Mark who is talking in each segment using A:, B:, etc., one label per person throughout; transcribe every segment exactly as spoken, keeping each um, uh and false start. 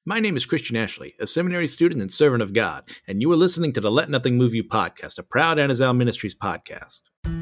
A: My name is Christian Ashley, a seminary student and servant of God, and you are listening to the Let Nothing Move You podcast, a proud Anazal Ministries podcast.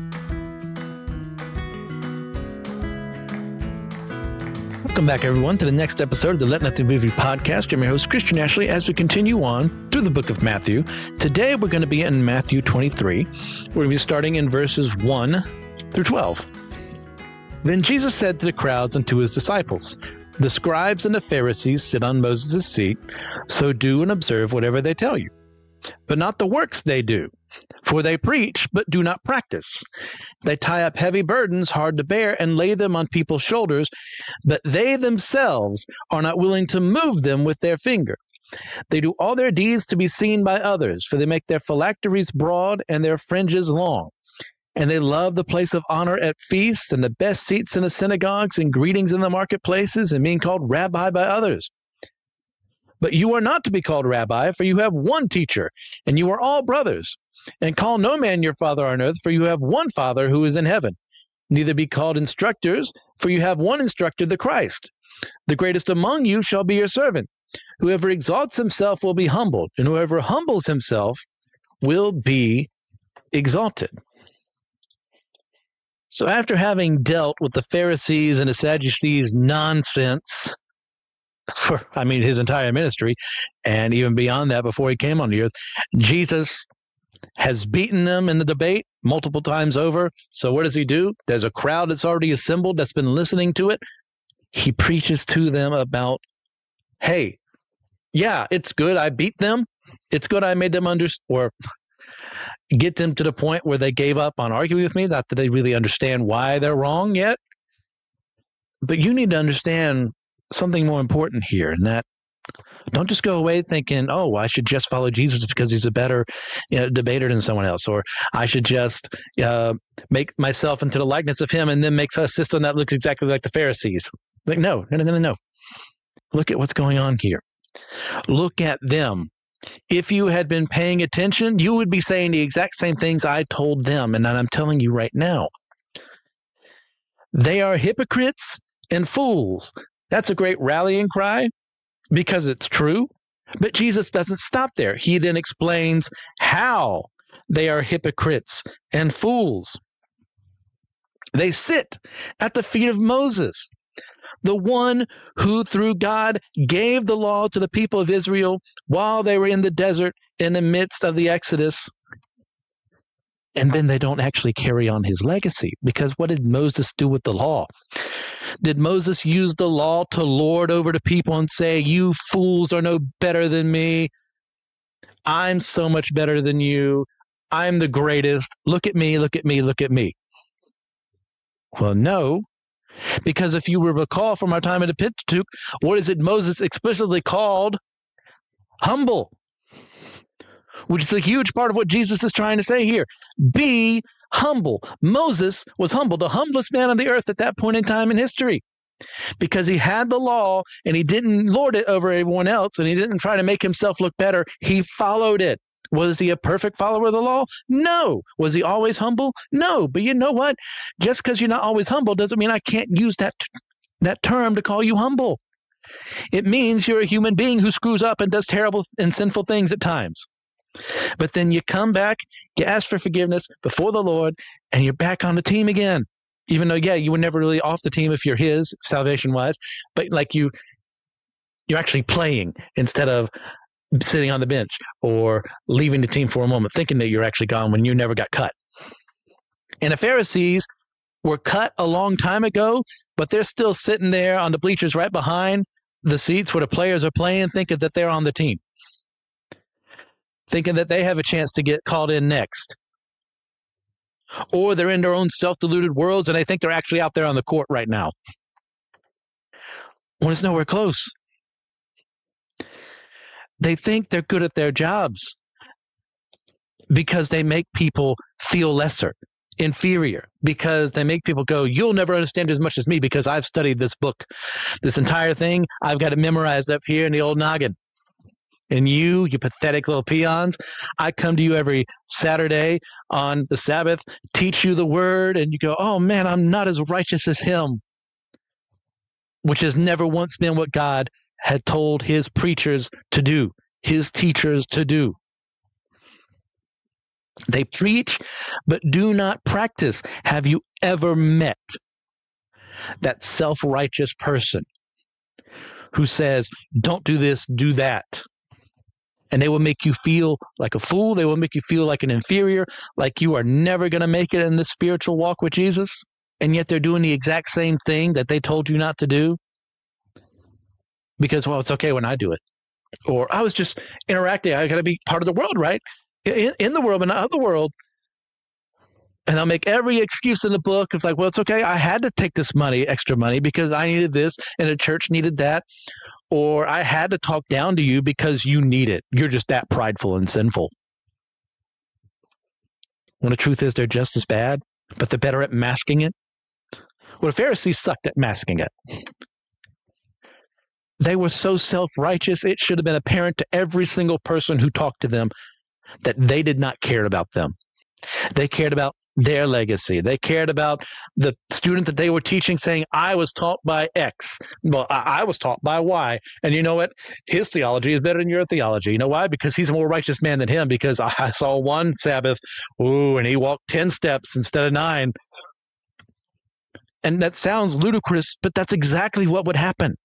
B: Welcome back, everyone, to the next episode of the Let Nothing Move You podcast. I'm your host, Christian Ashley, as we continue on through the book of Matthew. Today, we're going to be in Matthew twenty-three. We're going to be starting in verses one through twelve. Then Jesus said to the crowds and to his disciples, "The scribes and the Pharisees sit on Moses' seat, so do and observe whatever they tell you. But not the works they do, for they preach, but do not practice. They tie up heavy burdens hard to bear and lay them on people's shoulders, but they themselves are not willing to move them with their finger. They do all their deeds to be seen by others, for they make their phylacteries broad and their fringes long. And they love the place of honor at feasts and the best seats in the synagogues and greetings in the marketplaces and being called rabbi by others. But you are not to be called rabbi, for you have one teacher, and you are all brothers. And call no man your father on earth, for you have one Father who is in heaven. Neither be called instructors, for you have one instructor, the Christ. The greatest among you shall be your servant. Whoever exalts himself will be humbled, and whoever humbles himself will be exalted." So after having dealt with the Pharisees and the Sadducees' nonsense for, I mean, his entire ministry, and even beyond that before he came on the earth, Jesus has beaten them in the debate multiple times over. So what does he do? There's a crowd that's already assembled that's been listening to it. He preaches to them about, hey, yeah, it's good I beat them. It's good I made them understand, or get them to the point where they gave up on arguing with me, not that they really understand why they're wrong yet. But you need to understand something more important here, and that don't just go away thinking, oh, I should just follow Jesus because he's a better you know, debater than someone else, or I should just uh, make myself into the likeness of him and then make a system that looks exactly like the Pharisees. Like, no, no, no, no, no. Look at what's going on here. Look at them. If you had been paying attention, you would be saying the exact same things I told them, and I'm telling you right now. They are hypocrites and fools. That's a great rallying cry because it's true, but Jesus doesn't stop there. He then explains how they are hypocrites and fools. They sit at the feet of Moses, the one who through God gave the law to the people of Israel while they were in the desert in the midst of the Exodus. And then they don't actually carry on his legacy, because what did Moses do with the law? Did Moses use the law to lord over the people and say, you fools are no better than me. I'm so much better than you. I'm the greatest. Look at me, look at me, look at me. Well, no. Because if you will recall from our time in the Pentateuch, what is it Moses explicitly called? Humble. Which is a huge part of what Jesus is trying to say here. Be humble. Moses was humble, the humblest man on the earth at that point in time in history. Because he had the law and he didn't lord it over everyone else and he didn't try to make himself look better. He followed it. Was he a perfect follower of the law? No. Was he always humble? No. But you know what? Just because you're not always humble doesn't mean I can't use that that term to call you humble. It means you're a human being who screws up and does terrible and sinful things at times. But then you come back, you ask for forgiveness before the Lord, and you're back on the team again. Even though, yeah, you were never really off the team if you're his, salvation-wise, but like you, you're actually playing instead of sitting on the bench or leaving the team for a moment, thinking that you're actually gone when you never got cut. And the Pharisees were cut a long time ago, but they're still sitting there on the bleachers right behind the seats where the players are playing, thinking that they're on the team, thinking that they have a chance to get called in next. Or they're in their own self-deluded worlds and they think they're actually out there on the court right now. When it's nowhere close. They think they're good at their jobs because they make people feel lesser, inferior, because they make people go, you'll never understand as much as me because I've studied this book. This entire thing, I've got it memorized up here in the old noggin. And you, you pathetic little peons, I come to you every Saturday on the Sabbath, teach you the word, and you go, oh man, I'm not as righteous as him, which has never once been what God had told his preachers to do, his teachers to do. They preach, but do not practice. Have you ever met that self-righteous person who says, don't do this, do that? And they will make you feel like a fool. They will make you feel like an inferior, like you are never going to make it in this spiritual walk with Jesus. And yet they're doing the exact same thing that they told you not to do. Because, well, it's okay when I do it. Or I was just interacting. I got to be part of the world, right? In, in the world, but not of the world. And I'll make every excuse in the book. It's like, well, it's okay. I had to take this money, extra money, because I needed this and the church needed that. Or I had to talk down to you because you need it. You're just that prideful and sinful. When the truth is they're just as bad, but they're better at masking it. Well, the Pharisees sucked at masking it. They were so self-righteous, it should have been apparent to every single person who talked to them that they did not care about them. They cared about their legacy. They cared about the student that they were teaching saying, I was taught by X. Well, I, I was taught by Y. And you know what? His theology is better than your theology. You know why? Because he's a more righteous man than him, because I saw one Sabbath, ooh, and he walked ten steps instead of nine. And that sounds ludicrous, but that's exactly what would happen.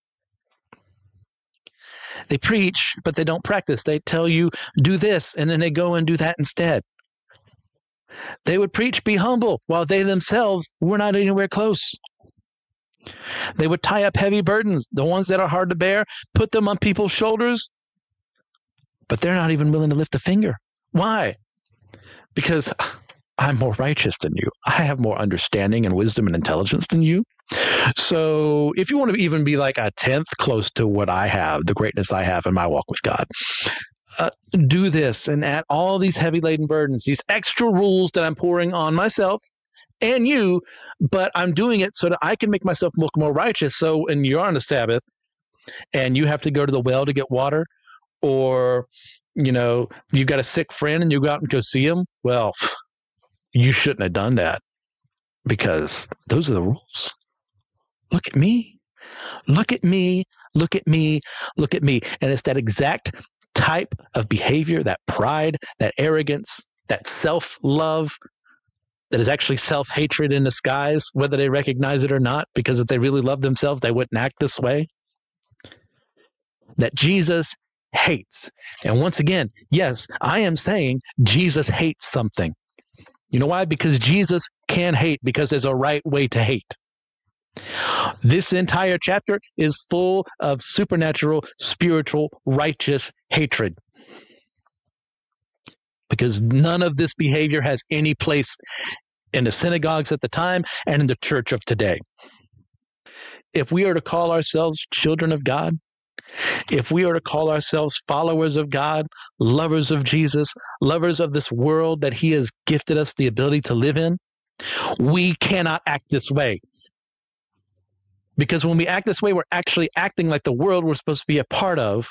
B: They preach, but they don't practice. They tell you, do this, and then they go and do that instead. They would preach, be humble, while they themselves were not anywhere close. They would tie up heavy burdens, the ones that are hard to bear, put them on people's shoulders, but they're not even willing to lift a finger. Why? Because I'm more righteous than you. I have more understanding and wisdom and intelligence than you. So if you want to even be like a tenth close to what I have, the greatness I have in my walk with God, uh, do this and add all these heavy laden burdens, these extra rules that I'm pouring on myself and you, but I'm doing it so that I can make myself look more righteous. So when you're on the Sabbath and you have to go to the well to get water, or, you know, you've got a sick friend and you go out and go see him, well, you shouldn't have done that, because those are the rules. Look at me. Look at me. Look at me. Look at me. And it's that exact type of behavior, that pride, that arrogance, that self-love, that is actually self-hatred in disguise, whether they recognize it or not, because if they really love themselves, they wouldn't act this way, that Jesus hates. And once again, yes, I am saying Jesus hates something. You know why? Because Jesus can hate, because there's a right way to hate. This entire chapter is full of supernatural, spiritual, righteous hatred. Because none of this behavior has any place in the synagogues at the time and in the church of today. If we are to call ourselves children of God, if we are to call ourselves followers of God, lovers of Jesus, lovers of this world that He has gifted us the ability to live in, we cannot act this way. Because when we act this way, we're actually acting like the world we're supposed to be a part of,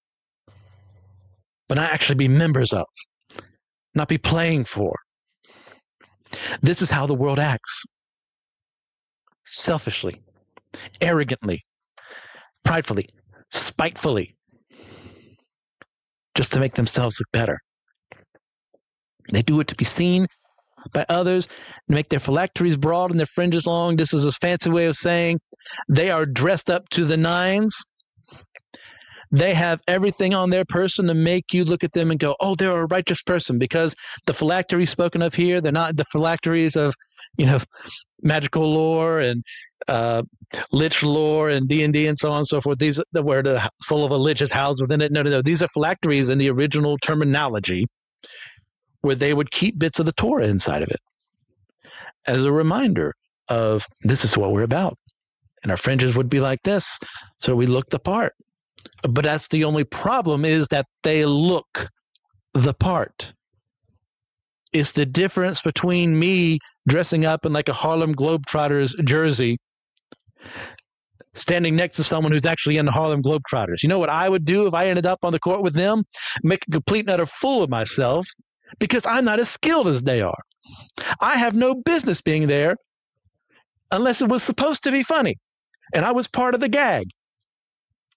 B: but not actually be members of, not be playing for. This is how the world acts. Selfishly, arrogantly, pridefully, spitefully, just to make themselves look better. They do it to be seen by others, to make their phylacteries broad and their fringes long. This is a fancy way of saying they are dressed up to the nines. They have everything on their person to make you look at them and go, oh, they're a righteous person, because the phylacteries spoken of here, they're not the phylacteries of, you know, magical lore and uh, lich lore and D and D and so on and so forth. These are where the soul of a lich is housed within it. No, no, no. These are phylacteries in the original terminology, where they would keep bits of the Torah inside of it as a reminder of this is what we're about. And our fringes would be like this, so we look the part. But that's the only problem, is that they look the part. It's the difference between me dressing up in like a Harlem Globetrotters jersey, standing next to someone who's actually in the Harlem Globetrotters. You know what I would do if I ended up on the court with them? Make a complete and utter fool of myself, because I'm not as skilled as they are. I have no business being there unless it was supposed to be funny, and I was part of the gag.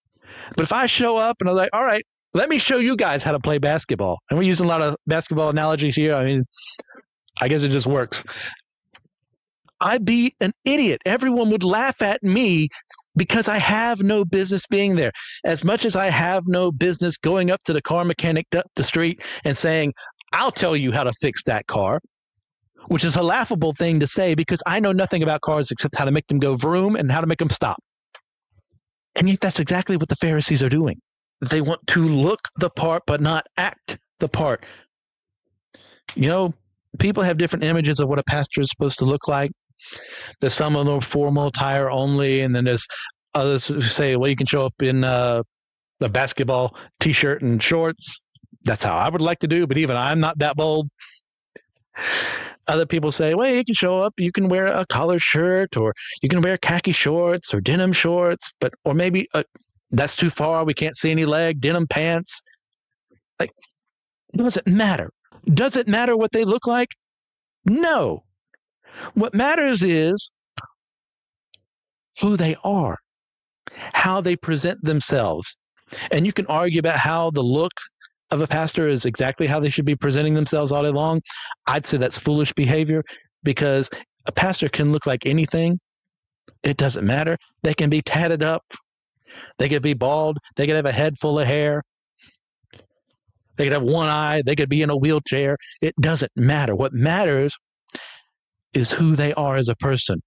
B: But if I show up and I'm like, all right, let me show you guys how to play basketball. And we're using a lot of basketball analogies here. I mean, I guess it just works. I'd be an idiot. Everyone would laugh at me because I have no business being there. As much as I have no business going up to the car mechanic up the street and saying, I'll tell you how to fix that car, which is a laughable thing to say because I know nothing about cars except how to make them go vroom and how to make them stop. And yet that's exactly what the Pharisees are doing. They want to look the part, but not act the part. You know, people have different images of what a pastor is supposed to look like. There's some of them formal attire only, and then there's others who say, well, you can show up in uh, a basketball T-shirt and shorts. That's how I would like to do, but even I'm not that bold. Other people say, well, you can show up, you can wear a collared shirt, or you can wear khaki shorts or denim shorts, but or maybe a, that's too far, we can't see any leg, denim pants. Like, it doesn't matter. Does it matter what they look like? No. What matters is who they are, how they present themselves. And you can argue about how the look of a pastor is exactly how they should be presenting themselves all day long. I'd say that's foolish behavior because a pastor can look like anything. It doesn't matter. They can be tatted up. They could be bald. They could have a head full of hair. They could have one eye. They could be in a wheelchair. It doesn't matter. What matters is who they are as a person.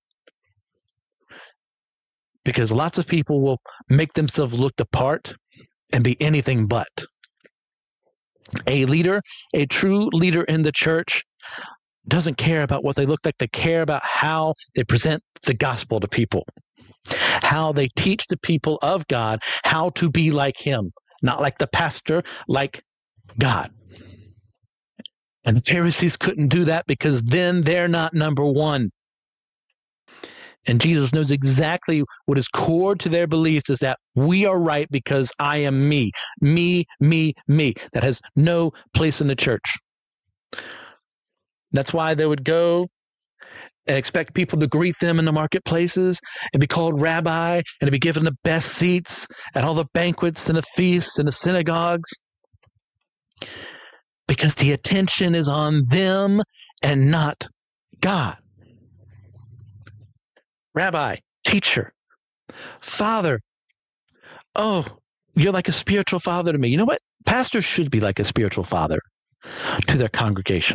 B: Because lots of people will make themselves look the part and be anything but. A leader, a true leader in the church, doesn't care about what they look like. They care about how they present the gospel to people, how they teach the people of God how to be like him, not like the pastor, like God. And the Pharisees couldn't do that because then they're not number one. And Jesus knows exactly what is core to their beliefs is that we are right because I am me, me, me, me. That has no place in the church. That's why they would go and expect people to greet them in the marketplaces and be called rabbi and to be given the best seats at all the banquets and the feasts and the synagogues. Because the attention is on them and not God. Rabbi, teacher, father. Oh, you're like a spiritual father to me. You know what? Pastors should be like a spiritual father to their congregations.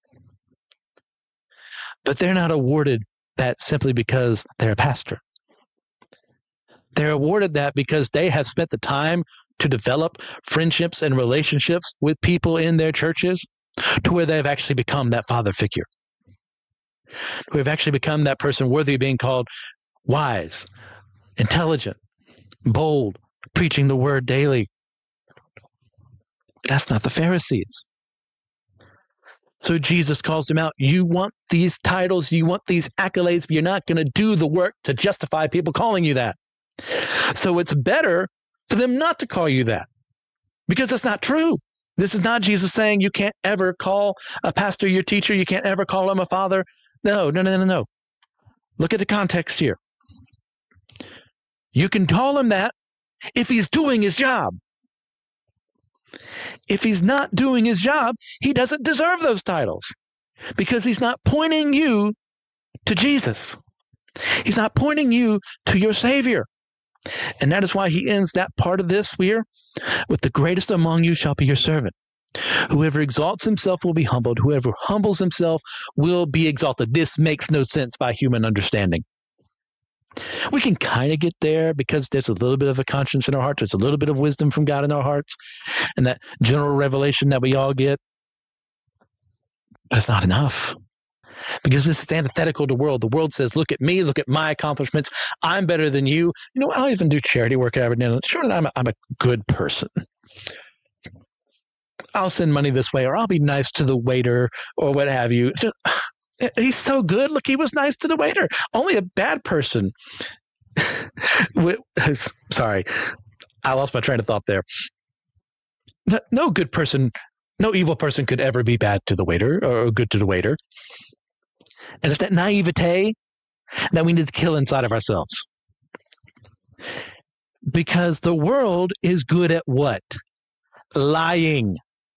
B: But they're not awarded that simply because they're a pastor. They're awarded that because they have spent the time to develop friendships and relationships with people in their churches to where they've actually become that father figure. Who have actually become that person worthy of being called wise, intelligent, bold, preaching the word daily. That's not the Pharisees. So Jesus calls them out. You want these titles, you want these accolades, but you're not going to do the work to justify people calling you that. So it's better for them not to call you that because it's not true. This is not Jesus saying you can't ever call a pastor your teacher. You can't ever call him a father. No, no, no, no, no. Look at the context here. You can call him that if he's doing his job. If he's not doing his job, he doesn't deserve those titles because he's not pointing you to Jesus. He's not pointing you to your Savior. And that is why he ends that part of this here with the greatest among you shall be your servant. Whoever exalts himself will be humbled. Whoever humbles himself will be exalted. This makes no sense by human understanding. We can kind of get there because there's a little bit of a conscience in our heart. There's a little bit of wisdom from God in our hearts and that general revelation that we all get. But it's not enough. Because this is antithetical to the world. The world says, look at me, look at my accomplishments. I'm better than you. You know, I'll even do charity work every now and then. Sure, I'm a, I'm a good person. I'll send money this way, or I'll be nice to the waiter, or what have you. Just, he's so good. Look, he was nice to the waiter. Only a bad person. Sorry, I lost my train of thought there. No good person, no evil person could ever be bad to the waiter or good to the waiter. And it's that naivete that we need to kill inside of ourselves. Because the world is good at what? Lying.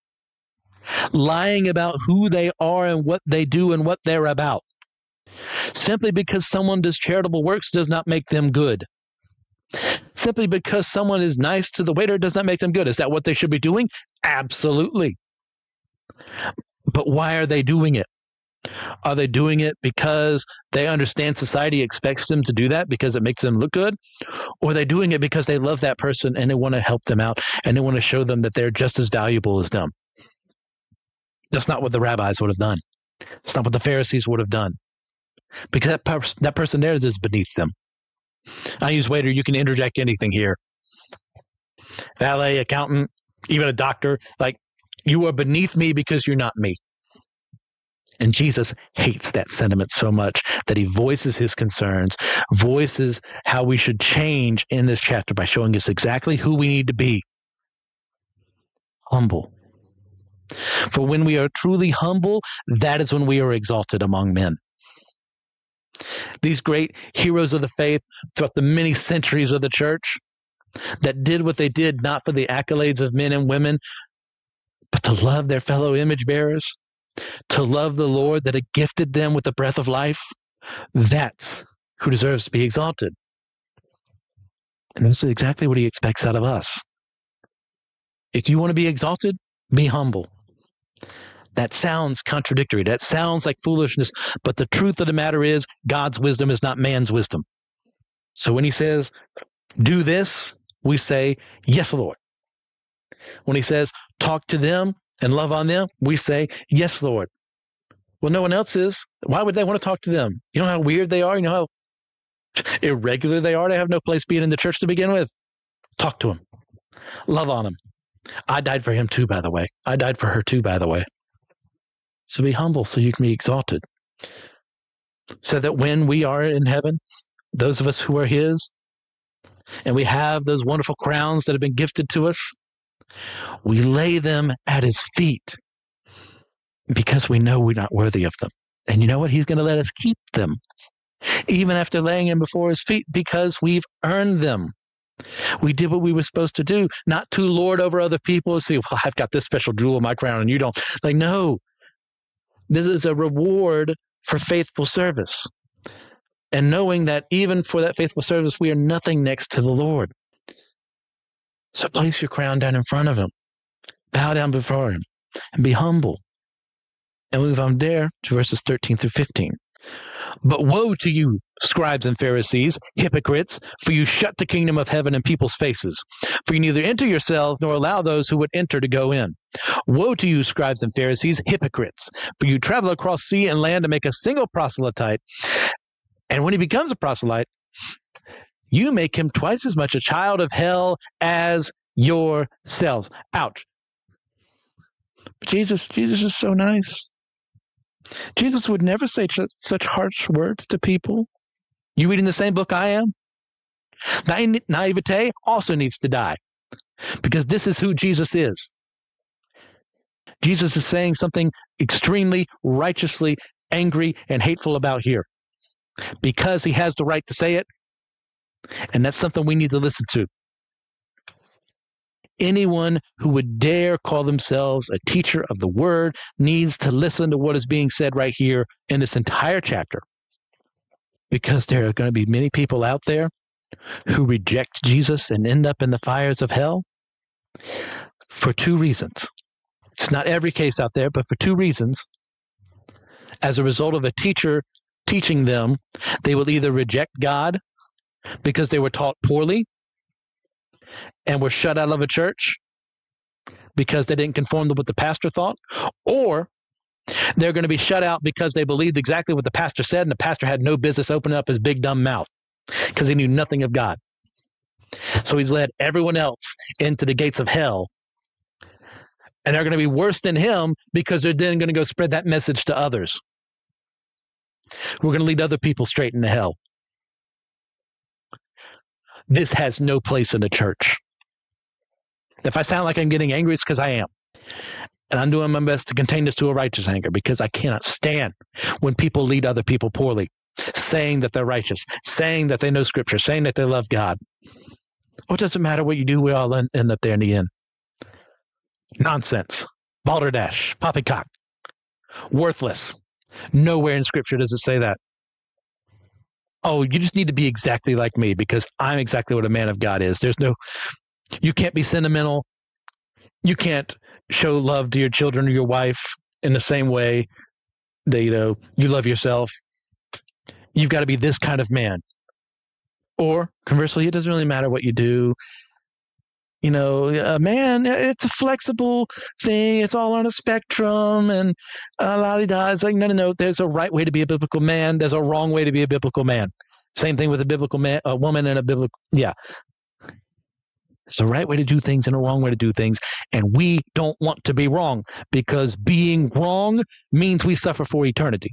B: Lying about who they are and what they do and what they're about. Simply because someone does charitable works does not make them good. Simply because someone is nice to the waiter does not make them good. Is that what they should be doing? Absolutely. But why are they doing it? Are they doing it because they understand society expects them to do that because it makes them look good? Or are they doing it because they love that person and they want to help them out and they want to show them that they're just as valuable as them? That's not what the rabbis would have done. It's not what the Pharisees would have done. Because that, pers- that person there is beneath them. I use waiter, you can interject anything here. Valet, accountant, even a doctor, like, you are beneath me because you're not me. And Jesus hates that sentiment so much that he voices his concerns, voices how we should change in this chapter by showing us exactly who we need to be. Humble. For when we are truly humble, that is when we are exalted among men. These great heroes of the faith throughout the many centuries of the church that did what they did not for the accolades of men and women, but to love their fellow image bearers, to love the Lord that had gifted them with the breath of life, that's who deserves to be exalted. And this is exactly what he expects out of us. If you want to be exalted, be humble. That sounds contradictory. That sounds like foolishness. But the truth of the matter is, God's wisdom is not man's wisdom. So when he says, do this, we say, yes, Lord. When he says, talk to them and love on them, we say, yes, Lord. Well, no one else is. Why would they want to talk to them? You know how weird they are? You know how irregular they are? They have no place being in the church to begin with. Talk to them. Love on them. I died for him too, by the way. I died for her too, by the way. So be humble so you can be exalted. So that when we are in heaven, those of us who are his, and we have those wonderful crowns that have been gifted to us, we lay them at his feet because we know we're not worthy of them. And you know what? He's going to let us keep them, even after laying them before his feet, because we've earned them. We did what we were supposed to do, not to lord over other people. See, well, I've got this special jewel in my crown and you don't. Like, no. This is a reward for faithful service. And knowing that even for that faithful service, we are nothing next to the Lord. So place your crown down in front of him. Bow down before him and be humble. And move on there to verses thirteen through fifteen. But woe to you, scribes and Pharisees, hypocrites, for you shut the kingdom of heaven in people's faces. For you neither enter yourselves nor allow those who would enter to go in. Woe to you, scribes and Pharisees, hypocrites, for you travel across sea and land to make a single proselyte. And when he becomes a proselyte, you make him twice as much a child of hell as yourselves. Ouch. Jesus, Jesus is so nice. Jesus would never say ch- such harsh words to people. You reading the same book I am? Na- naivete also needs to die because this is who Jesus is. Jesus is saying something extremely righteously angry and hateful about here because he has the right to say it, and that's something we need to listen to. Anyone who would dare call themselves a teacher of the word needs to listen to what is being said right here in this entire chapter. Because there are going to be many people out there who reject Jesus and end up in the fires of hell for two reasons. It's not every case out there, but for two reasons. As a result of a teacher teaching them, they will either reject God because they were taught poorly and were shut out of a church because they didn't conform to what the pastor thought, or they're going to be shut out because they believed exactly what the pastor said, and the pastor had no business opening up his big dumb mouth because he knew nothing of God. So he's led everyone else into the gates of hell, and they're going to be worse than him because they're then going to go spread that message to others. We're going to lead other people straight into hell. This has no place in the church. If I sound like I'm getting angry, it's because I am. And I'm doing my best to contain this to a righteous anger because I cannot stand when people lead other people poorly, saying that they're righteous, saying that they know Scripture, saying that they love God. What does it matter what you do? We all end, end up there in the end. Nonsense. Balderdash. Poppycock. Worthless. Nowhere in Scripture does it say that. Oh, you just need to be exactly like me because I'm exactly what a man of God is. There's no, you can't be sentimental. You can't show love to your children or your wife in the same way that, you know, you love yourself. You've got to be this kind of man. Or conversely, it doesn't really matter what you do. You know, a man, it's a flexible thing. It's all on a spectrum and a lot of da. It's like, no, no, no. There's a right way to be a biblical man. There's a wrong way to be a biblical man. Same thing with a biblical man, a woman and a biblical, yeah. There's a right way to do things and a wrong way to do things. And we don't want to be wrong because being wrong means we suffer for eternity.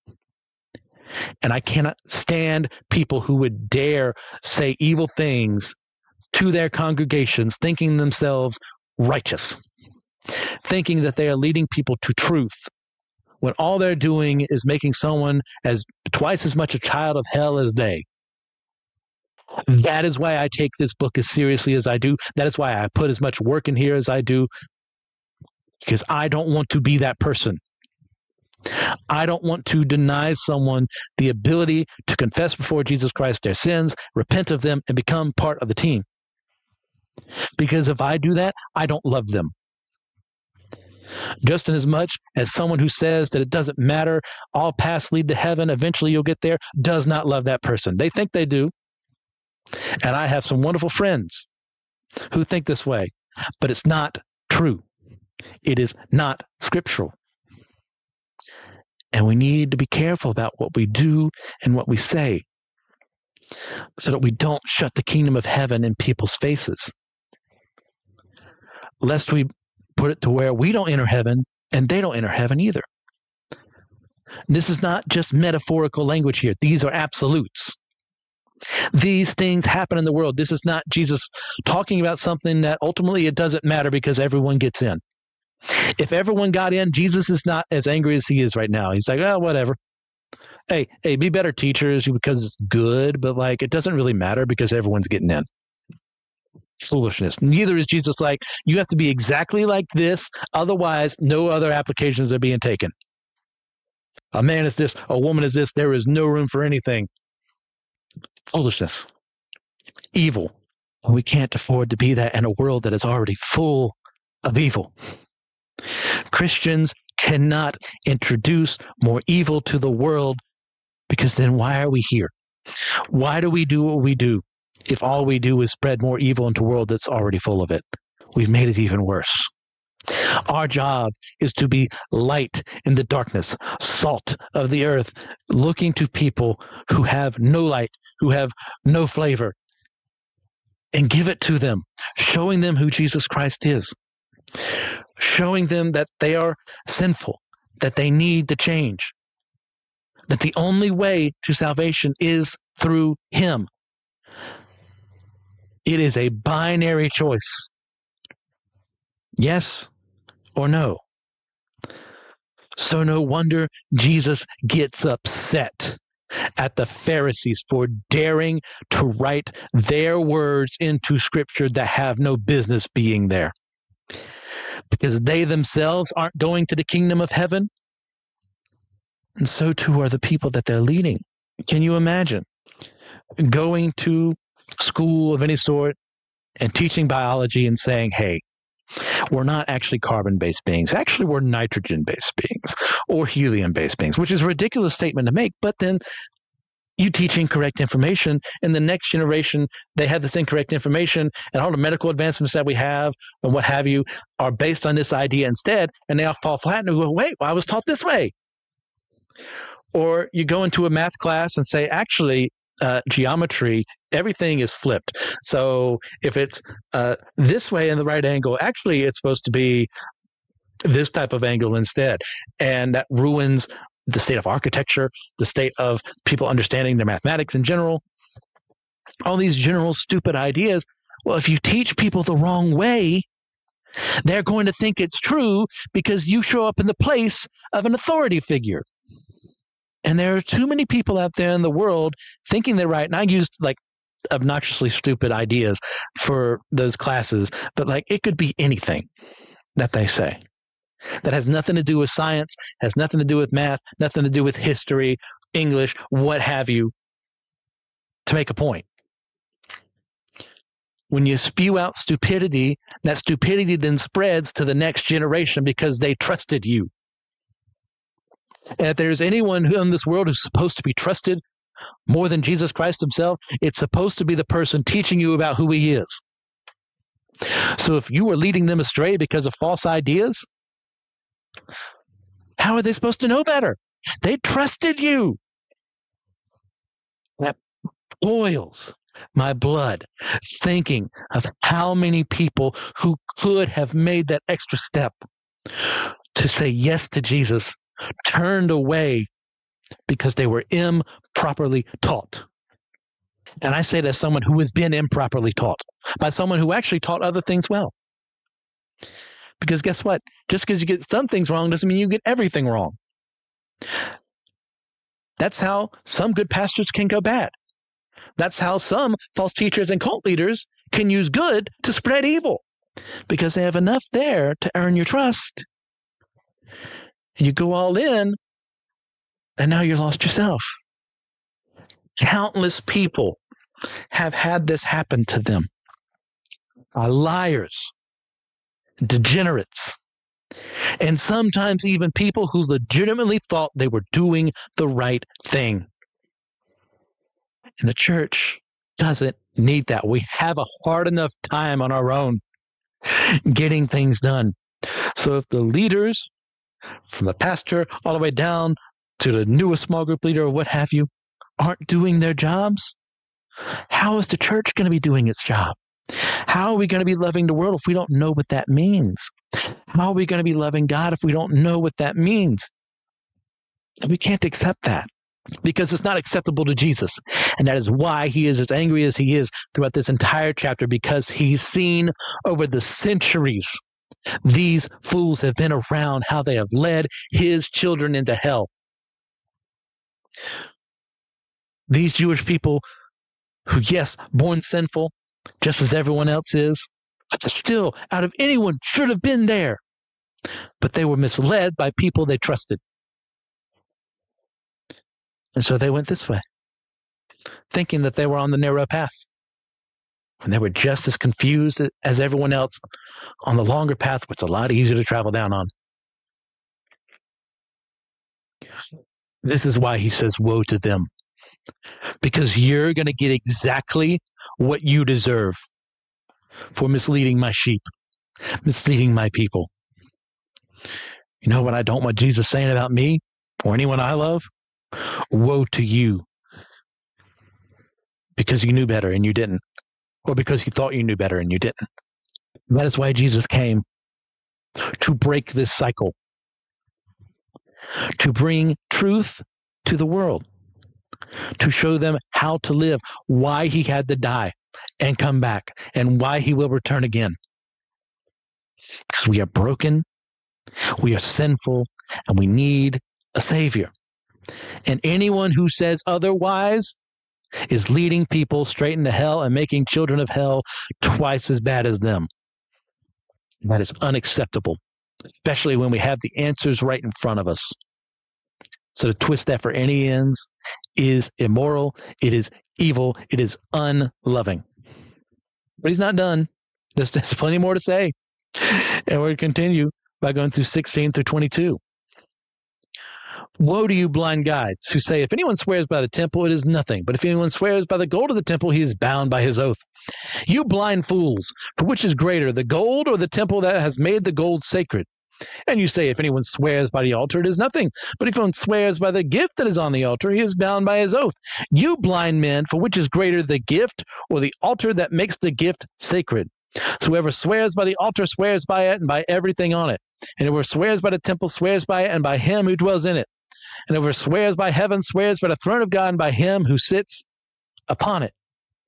B: And I cannot stand people who would dare say evil things to their congregations, thinking themselves righteous, thinking that they are leading people to truth, when all they're doing is making someone as twice as much a child of hell as they. That is why I take this book as seriously as I do. That is why I put as much work in here as I do, because I don't want to be that person. I don't want to deny someone the ability to confess before Jesus Christ their sins, repent of them, and become part of the team. Because if I do that, I don't love them. Just in as much as someone who says that it doesn't matter, all paths lead to heaven, eventually you'll get there, does not love that person. They think they do. And I have some wonderful friends who think this way, but it's not true. It is not scriptural. And we need to be careful about what we do and what we say so that we don't shut the kingdom of heaven in people's faces, lest we put it to where we don't enter heaven and they don't enter heaven either. This is not just metaphorical language here. These are absolutes. These things happen in the world. This is not Jesus talking about something that ultimately it doesn't matter because everyone gets in. If everyone got in, Jesus is not as angry as he is right now. He's like, oh, whatever. Hey, hey, be better teachers because it's good, but like it doesn't really matter because everyone's getting in. Foolishness. Neither is Jesus like, you have to be exactly like this, otherwise no other applications are being taken. A man is this, a woman is this, there is no room for anything. Foolishness. Evil. And we can't afford to be that in a world that is already full of evil. Christians cannot introduce more evil to the world because then why are we here? Why do we do what we do if all we do is spread more evil into a world that's already full of it? We've made it even worse. Our job is to be light in the darkness, salt of the earth, looking to people who have no light, who have no flavor, and give it to them, showing them who Jesus Christ is, showing them that they are sinful, that they need to change, that the only way to salvation is through him. It is a binary choice. Yes or no. So no wonder Jesus gets upset at the Pharisees for daring to write their words into Scripture that have no business being there. Because they themselves aren't going to the kingdom of heaven. And so too are the people that they're leading. Can you imagine going to school of any sort and teaching biology and saying, hey, we're not actually carbon-based beings. Actually, we're nitrogen-based beings or helium-based beings, which is a ridiculous statement to make. But then you teach incorrect information, and the next generation, they have this incorrect information, and all the medical advancements that we have and what have you are based on this idea instead, and they all fall flat and go, wait, well, I was taught this way. Or you go into a math class and say, actually, uh, geometry, everything is flipped. So if it's uh, this way in the right angle, actually it's supposed to be this type of angle instead. And that ruins the state of architecture, the state of people understanding their mathematics in general. All these general stupid ideas. Well, if you teach people the wrong way, they're going to think it's true because you show up in the place of an authority figure. And there are too many people out there in the world thinking they're right. And I used like obnoxiously stupid ideas for those classes, but like it could be anything that they say that has nothing to do with science, has nothing to do with math, nothing to do with history, English, what have you, to make a point. When you spew out stupidity, that stupidity then spreads to the next generation because they trusted you. And if there's anyone who in this world who's supposed to be trusted more than Jesus Christ himself, it's supposed to be the person teaching you about who he is. So if you were leading them astray because of false ideas, how are they supposed to know better? They trusted you. That boils my blood thinking of how many people who could have made that extra step to say yes to Jesus turned away because they were improperly taught. And I say that as someone who has been improperly taught by someone who actually taught other things well. Because guess what? Just because you get some things wrong doesn't mean you get everything wrong. That's how some good pastors can go bad. That's how some false teachers and cult leaders can use good to spread evil, because they have enough there to earn your trust. You go all in, and now you're lost yourself. Countless people have had this happen to them. Uh, liars, degenerates, and sometimes even people who legitimately thought they were doing the right thing. And the church doesn't need that. We have a hard enough time on our own getting things done. So if the leaders, from the pastor all the way down to the newest small group leader or what have you, aren't doing their jobs, how is the church going to be doing its job? How are we going to be loving the world if we don't know what that means? How are we going to be loving God if we don't know what that means? And we can't accept that, because it's not acceptable to Jesus. And that is why he is as angry as he is throughout this entire chapter, because he's seen over the centuries these fools have been around, how they have led his children into hell. These Jewish people who, yes, born sinful, just as everyone else is, but still, out of anyone, should have been there. But they were misled by people they trusted. And so they went this way, thinking that they were on the narrow path. And they were just as confused as everyone else on the longer path, which is a lot easier to travel down on. This is why he says, woe to them. Because you're going to get exactly what you deserve for misleading my sheep, misleading my people. You know what I don't want Jesus saying about me or anyone I love? Woe to you, because you knew better and you didn't, or because you thought you knew better and you didn't. That is why Jesus came, to break this cycle, to bring truth to the world, to show them how to live, why he had to die and come back, and why he will return again. Because we are broken, we are sinful, and we need a Savior. And anyone who says otherwise is leading people straight into hell and making children of hell twice as bad as them. That is unacceptable, especially when we have the answers right in front of us. So to twist that for any ends is immoral, it is evil, it is unloving. But he's not done. There's, there's plenty more to say. And we're going to continue by going through sixteen through twenty-two. Woe to you, blind guides, who say, if anyone swears by the temple, it is nothing. But if anyone swears by the gold of the temple, he is bound by his oath. You blind fools, for which is greater, the gold or the temple that has made the gold sacred? And you say, if anyone swears by the altar, it is nothing. But if anyone swears by the gift that is on the altar, he is bound by his oath. You blind men, for which is greater, the gift or the altar that makes the gift sacred? So whoever swears by the altar swears by it and by everything on it. And whoever swears by the temple swears by it and by him who dwells in it. And whoever swears by heaven swears by the throne of God and by him who sits upon it.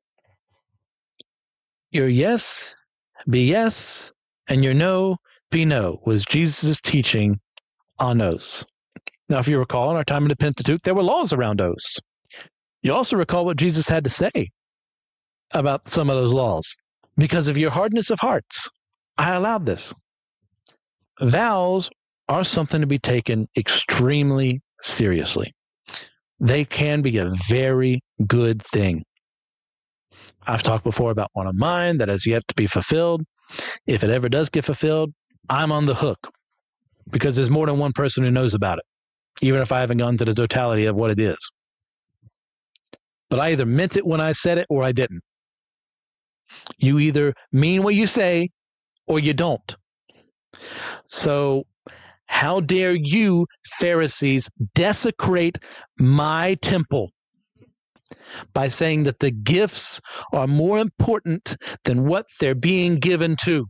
B: Your yes be yes, and your no be no, was Jesus' teaching on oaths. Now, if you recall, in our time in the Pentateuch, there were laws around oaths. You also recall what Jesus had to say about some of those laws. Because of your hardness of hearts, I allowed this. Vows are something to be taken extremely seriously. They can be a very good thing. I've talked before about one of mine that has yet to be fulfilled. If it ever does get fulfilled, I'm on the hook because there's more than one person who knows about it, even if I haven't gone to the totality of what it is. But I either meant it when I said it or I didn't. You either mean what you say or you don't. So how dare you, Pharisees, desecrate my temple by saying that the gifts are more important than what they're being given to?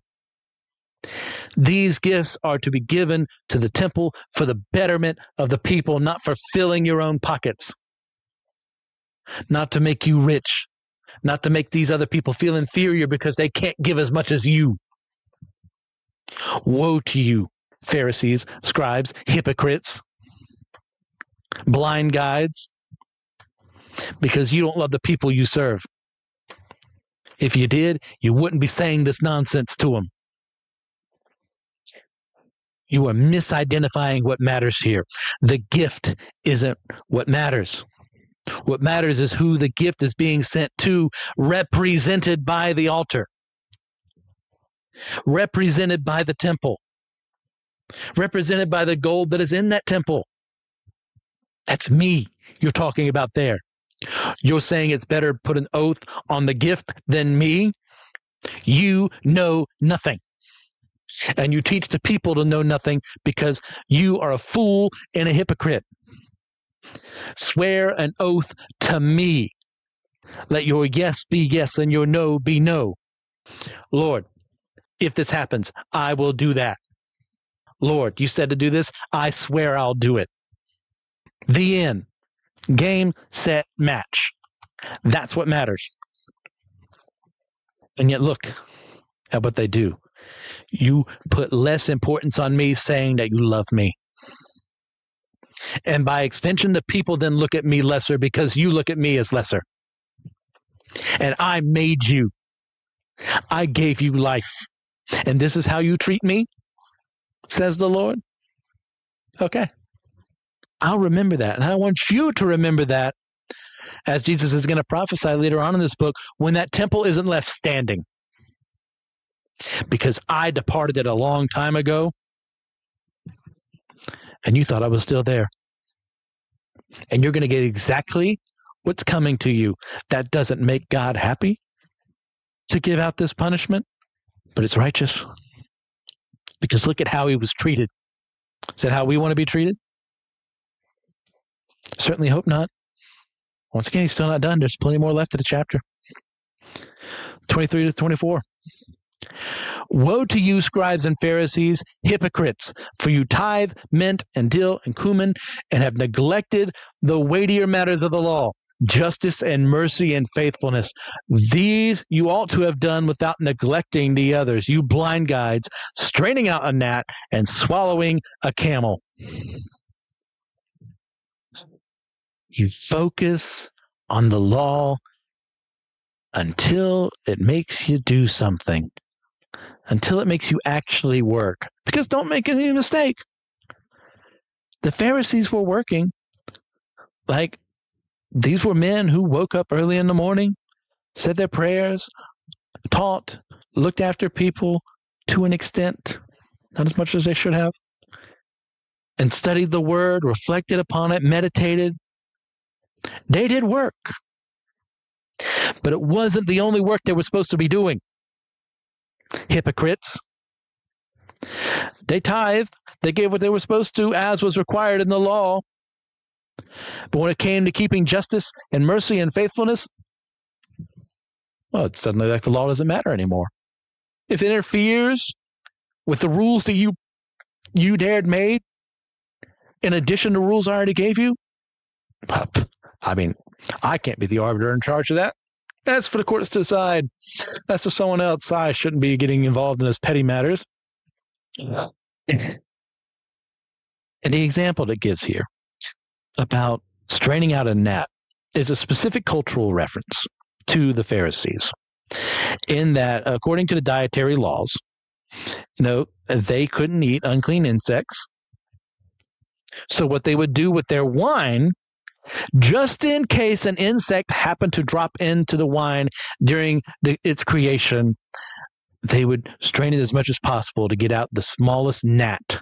B: These gifts are to be given to the temple for the betterment of the people, not for filling your own pockets, not to make you rich, not to make these other people feel inferior because they can't give as much as you. Woe to you, Pharisees, scribes, hypocrites, blind guides, because you don't love the people you serve. If you did, you wouldn't be saying this nonsense to them. You are misidentifying what matters here. The gift isn't what matters. What matters is who the gift is being sent to, represented by the altar, represented by the temple, represented by the gold that is in that temple. That's me you're talking about there. You're saying it's better to put an oath on the gift than me? You know nothing. And you teach the people to know nothing because you are a fool and a hypocrite. Swear an oath to me. Let your yes be yes and your no be no. Lord, if this happens, I will do that. Lord, you said to do this. I swear I'll do it. The end. Game, set, match. That's what matters. And yet look at what they do. You put less importance on me saying that you love me. And by extension, the people then look at me lesser because you look at me as lesser. And I made you. I gave you life. And this is how you treat me, says the Lord. Okay. I'll remember that. And I want you to remember that as Jesus is going to prophesy later on in this book when that temple isn't left standing. Because I departed it a long time ago and you thought I was still there. And you're going to get exactly what's coming to you. That doesn't make God happy to give out this punishment, but it's righteous. Because look at how he was treated. Is that how we want to be treated? Certainly hope not. Once again, he's still not done. There's plenty more left of the chapter. twenty-three to twenty-four. Woe to you, scribes and Pharisees, hypocrites, for you tithe mint and dill and cumin, and have neglected the weightier matters of the law, justice and mercy and faithfulness. These you ought to have done without neglecting the others, you blind guides, straining out a gnat and swallowing a camel. You focus on the law until it makes you do something, until it makes you actually work. Because don't make any mistake. The Pharisees were working. Like, these were men who woke up early in the morning, said their prayers, taught, looked after people to an extent, not as much as they should have, and studied the word, reflected upon it, meditated. They did work. But it wasn't the only work they were supposed to be doing. Hypocrites. They tithed. They gave what they were supposed to as was required in the law. But when it came to keeping justice and mercy and faithfulness, well, it's suddenly like the law doesn't matter anymore. If it interferes with the rules that you you dared made, in addition to rules I already gave you, I mean, I can't be the arbiter in charge of that. That's for the courts to decide. That's for someone else. I shouldn't be getting involved in those petty matters. And the example that it gives here about straining out a gnat is a specific cultural reference to the Pharisees, in that according to the dietary laws, you know, they couldn't eat unclean insects. So what they would do with their wine, just in case an insect happened to drop into the wine during the, its creation, they would strain it as much as possible to get out the smallest gnat,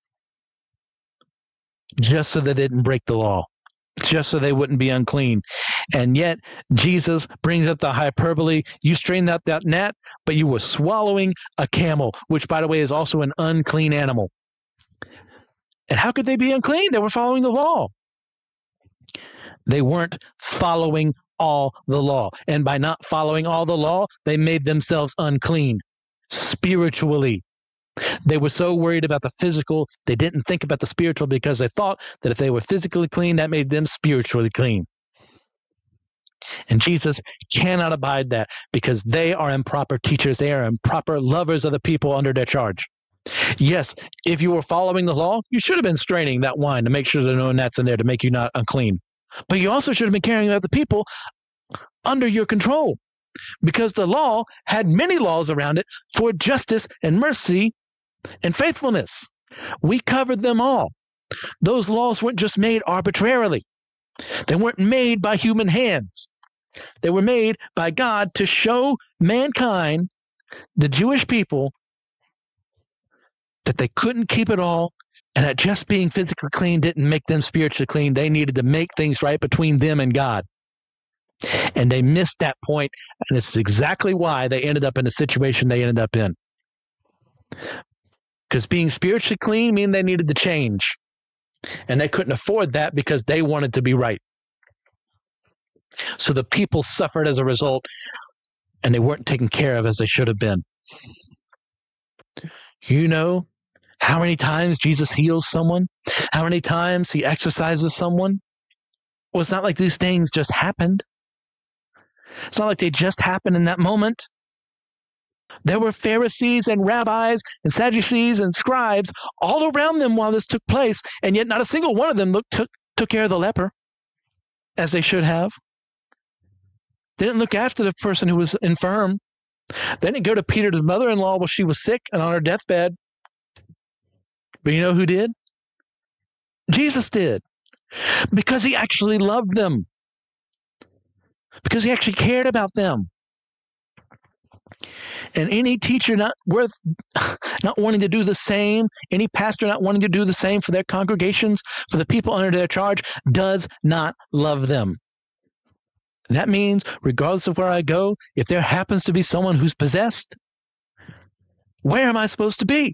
B: just so they didn't break the law, just so they wouldn't be unclean. And yet Jesus brings up the hyperbole. You strained out that gnat, but you were swallowing a camel, which, by the way, is also an unclean animal. And how could they be unclean? They were following the law. They weren't following all the law. And by not following all the law, they made themselves unclean spiritually. They were so worried about the physical, they didn't think about the spiritual, because they thought that if they were physically clean, that made them spiritually clean. And Jesus cannot abide that, because they are improper teachers. They are improper lovers of the people under their charge. Yes, if you were following the law, you should have been straining that wine to make sure there are no gnats in there to make you not unclean. But you also should have been caring about the people under your control, because the law had many laws around it for justice and mercy and faithfulness. We covered them all. Those laws weren't just made arbitrarily. They weren't made by human hands. They were made by God to show mankind, the Jewish people, that they couldn't keep it all, and that just being physically clean didn't make them spiritually clean. They needed to make things right between them and God. And they missed that point, and this is exactly why they ended up in the situation they ended up in. Because being spiritually clean meant they needed to change. And they couldn't afford that because they wanted to be right. So the people suffered as a result, and they weren't taken care of as they should have been. You know how many times Jesus heals someone? How many times he exorcises someone? Well, it's not like these things just happened. It's not like they just happened in that moment. There were Pharisees and rabbis and Sadducees and scribes all around them while this took place, and yet not a single one of them looked, took, took care of the leper as they should have. They didn't look after the person who was infirm. They didn't go to Peter's mother-in-law while she was sick and on her deathbed. But you know who did? Jesus did. Because he actually loved them. Because he actually cared about them. And any teacher not worth, not wanting to do the same, any pastor not wanting to do the same for their congregations, for the people under their charge, does not love them. That means, regardless of where I go, if there happens to be someone who's possessed, where am I supposed to be?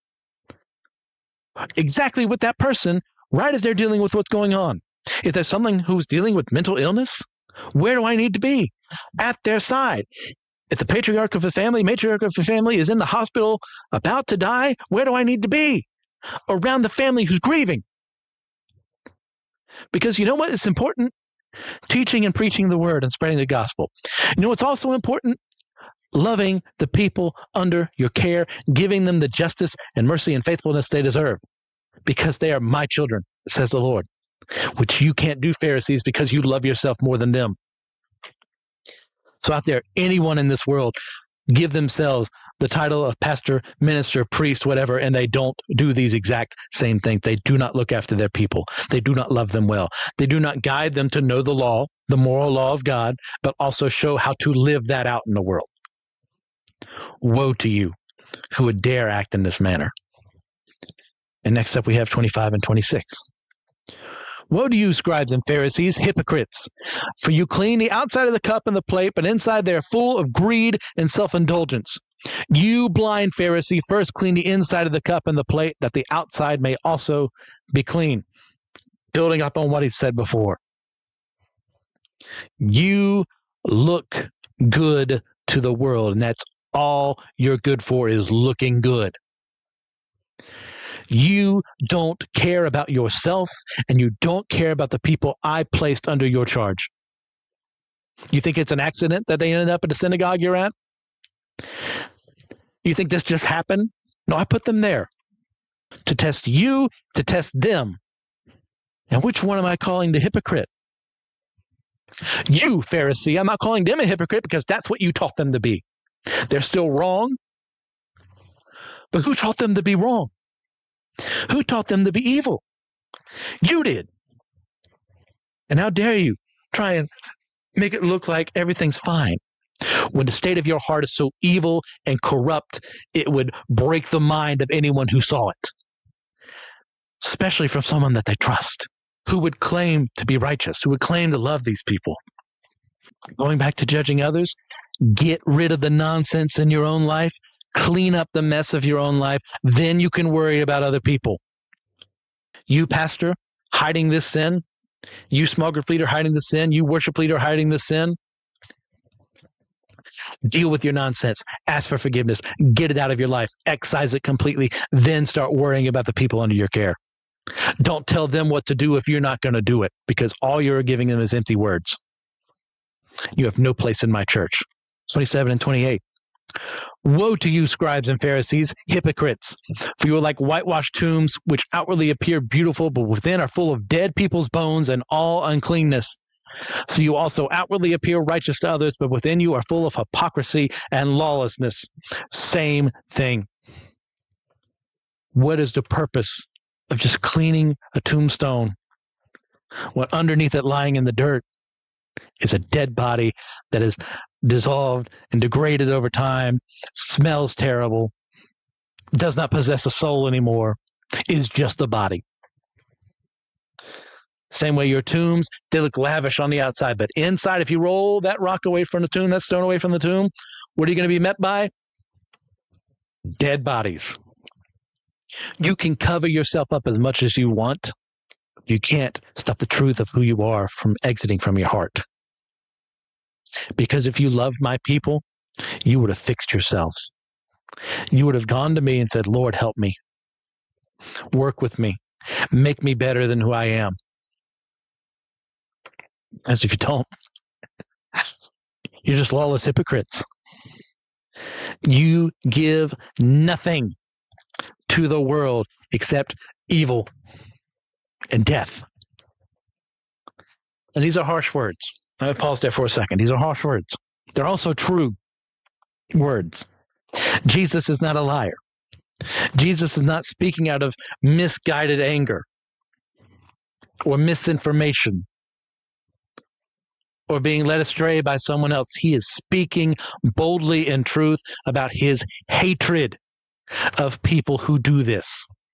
B: Exactly with that person, right as they're dealing with what's going on. If there's someone who's dealing with mental illness, where do I need to be? At their side. If the patriarch of the family, matriarch of the family is in the hospital about to die, where do I need to be? Around the family who's grieving. Because you know what? It's important. Teaching and preaching the word and spreading the gospel. You know what's also important? Loving the people under your care, giving them the justice and mercy and faithfulness they deserve. Because they are my children, says the Lord. Which you can't do, Pharisees, because you love yourself more than them. So out there, anyone in this world give themselves the title of pastor, minister, priest, whatever, and they don't do these exact same things. They do not look after their people. They do not love them well. They do not guide them to know the law, the moral law of God, but also show how to live that out in the world. Woe to you who would dare act in this manner. And next up we have twenty-five and twenty-six. Woe to you, scribes and Pharisees, hypocrites! For you clean the outside of the cup and the plate, but inside they are full of greed and self-indulgence. You blind Pharisee, first clean the inside of the cup and the plate, that the outside may also be clean. Building up on what he said before. You look good to the world, and that's all you're good for, is looking good. You don't care about yourself, and you don't care about the people I placed under your charge. You think it's an accident that they ended up at the synagogue you're at? You think this just happened? No, I put them there to test you, to test them. And which one am I calling the hypocrite? You, Pharisee, I'm not calling them a hypocrite because that's what you taught them to be. They're still wrong. But who taught them to be wrong? Who taught them to be evil? You did. And how dare you try and make it look like everything's fine when the state of your heart is so evil and corrupt, it would break the mind of anyone who saw it, especially from someone that they trust, who would claim to be righteous, who would claim to love these people. Going back to judging others, get rid of the nonsense in your own life, clean up the mess of your own life, then you can worry about other people. You, pastor, hiding this sin, you, small group leader, hiding the sin, you, worship leader, hiding the sin, deal with your nonsense, ask for forgiveness, get it out of your life, excise it completely, then start worrying about the people under your care. Don't tell them what to do if you're not going to do it, because all you're giving them is empty words. You have no place in my church. twenty-seven and twenty-eight. Woe to you, scribes and Pharisees, hypocrites! For you are like whitewashed tombs, which outwardly appear beautiful, but within are full of dead people's bones and all uncleanness. So you also outwardly appear righteous to others, but within you are full of hypocrisy and lawlessness. Same thing. What is the purpose of just cleaning a tombstone when underneath it, lying in the dirt, is a dead body that is dissolved and degraded over time, smells terrible, does not possess a soul anymore, is just a body. Same way your tombs, they look lavish on the outside, but inside, if you roll that rock away from the tomb, that stone away from the tomb, what are you going to be met by? Dead bodies. You can cover yourself up as much as you want. You can't stop the truth of who you are from exiting from your heart. Because if you loved my people, you would have fixed yourselves. You would have gone to me and said, Lord, help me. Work with me. Make me better than who I am. As if you don't, you're just lawless hypocrites. You give nothing to the world except evil and death. And these are harsh words. I'm going to pause there for a second. These are harsh words. They're also true words. Jesus is not a liar. Jesus is not speaking out of misguided anger or misinformation or being led astray by someone else. He is speaking boldly in truth about his hatred of people who do this.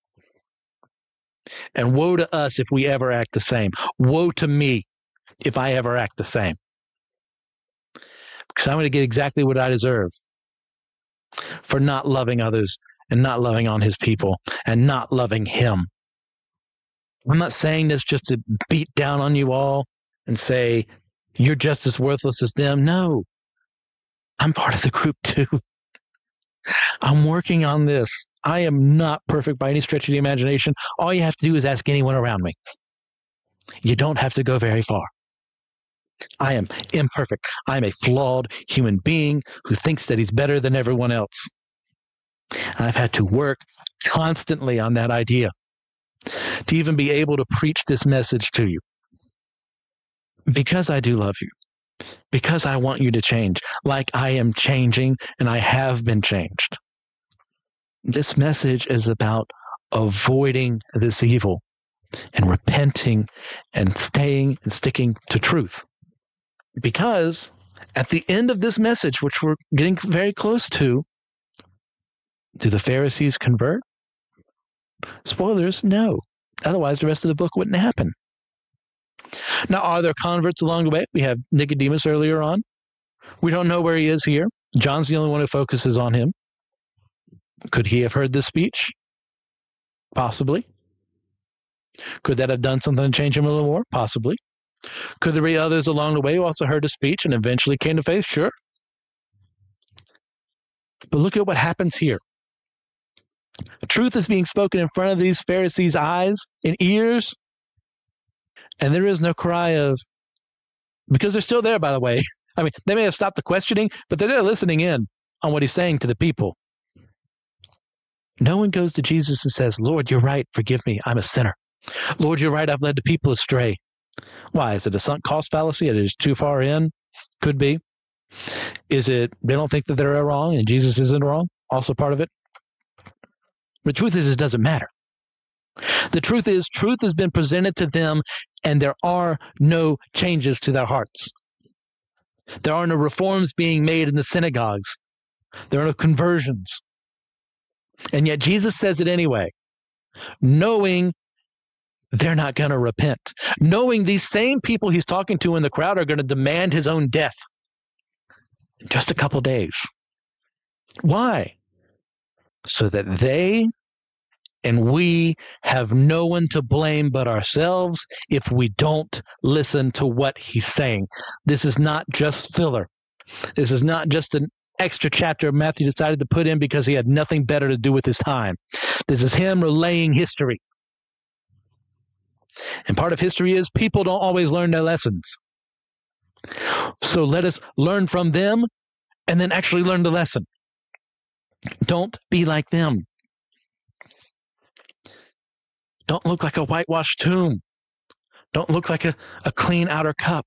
B: And woe to us if we ever act the same. Woe to me if I ever act the same. Because I'm going to get exactly what I deserve for not loving others and not loving on his people and not loving him. I'm not saying this just to beat down on you all and say, you're just as worthless as them. No, I'm part of the group too. I'm working on this. I am not perfect by any stretch of the imagination. All you have to do is ask anyone around me. You don't have to go very far. I am imperfect. I am a flawed human being who thinks that he's better than everyone else. And I've had to work constantly on that idea to even be able to preach this message to you. Because I do love you. Because I want you to change, like I am changing and I have been changed. This message is about avoiding this evil and repenting and staying and sticking to truth. Because at the end of this message, which we're getting very close to, do the Pharisees convert? Spoilers, no. Otherwise, the rest of the book wouldn't happen. Now, are there converts along the way? We have Nicodemus earlier on. We don't know where he is here. John's the only one who focuses on him. Could he have heard this speech? Possibly. Could that have done something to change him a little more? Possibly. Could there be others along the way who also heard the speech and eventually came to faith? Sure. But look at what happens here. The truth is being spoken in front of these Pharisees' eyes and ears, and there is no cry of, because they're still there, by the way. I mean, they may have stopped the questioning, but they're there listening in on what he's saying to the people. No one goes to Jesus and says, Lord, you're right, forgive me, I'm a sinner. Lord, you're right, I've led the people astray. Why? Is it a sunk cost fallacy? It is too far in? Could be. Is it they don't think that they're wrong and Jesus isn't wrong? Also part of it. The truth is, it doesn't matter. The truth is, truth has been presented to them, and there are no changes to their hearts. There are no reforms being made in the synagogues. There are no conversions. And yet Jesus says it anyway, knowing they're not going to repent, knowing these same people he's talking to in the crowd are going to demand his own death in just a couple days. Why? So that they and we have no one to blame but ourselves if we don't listen to what he's saying. This is not just filler. This is not just an extra chapter Matthew decided to put in because he had nothing better to do with his time. This is him relaying history. And part of history is people don't always learn their lessons. So let us learn from them and then actually learn the lesson. Don't be like them. Don't look like a whitewashed tomb. Don't look like a, a clean outer cup.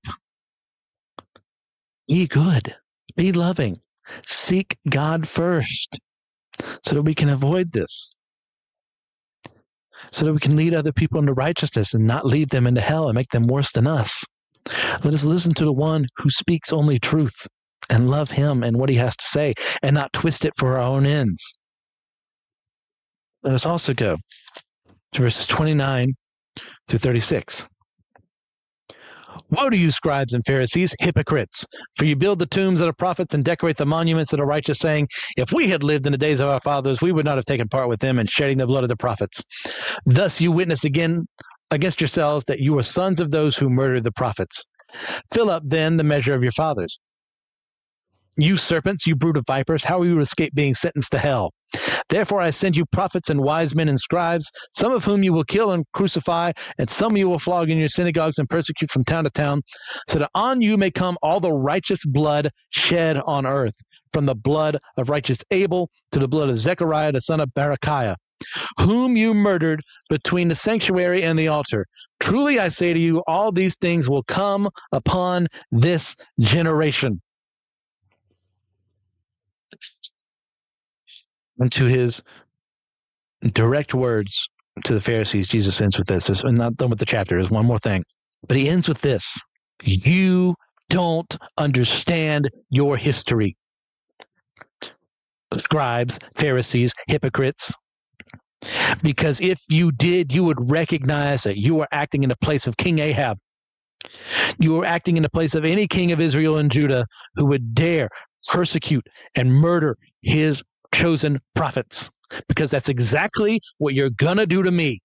B: Be good. Be loving. Seek God first so that we can avoid this. So that we can lead other people into righteousness and not lead them into hell and make them worse than us. Let us listen to the one who speaks only truth and love him and what he has to say and not twist it for our own ends. Let us also go to verses twenty-nine through thirty-six. Woe to you, scribes and Pharisees, hypocrites! For you build the tombs of the prophets and decorate the monuments of the righteous, saying, if we had lived in the days of our fathers, we would not have taken part with them in shedding the blood of the prophets. Thus you witness again against yourselves that you are sons of those who murdered the prophets. Fill up then the measure of your fathers. You serpents, you brood of vipers, how will you escape being sentenced to hell? Therefore I send you prophets and wise men and scribes, some of whom you will kill and crucify, and some you will flog in your synagogues and persecute from town to town, so that on you may come all the righteous blood shed on earth, from the blood of righteous Abel to the blood of Zechariah the son of Berechiah, whom you murdered between the sanctuary and the altar. Truly I say to you, all these things will come upon this generation. And to his direct words to the Pharisees, Jesus ends with this. I'm not done with the chapter. There's one more thing. But he ends with this. You don't understand your history. Scribes, Pharisees, hypocrites. Because if you did, you would recognize that you are acting in the place of King Ahab. You are acting in the place of any king of Israel and Judah who would dare persecute and murder his chosen prophets, because that's exactly what you're going to do to me.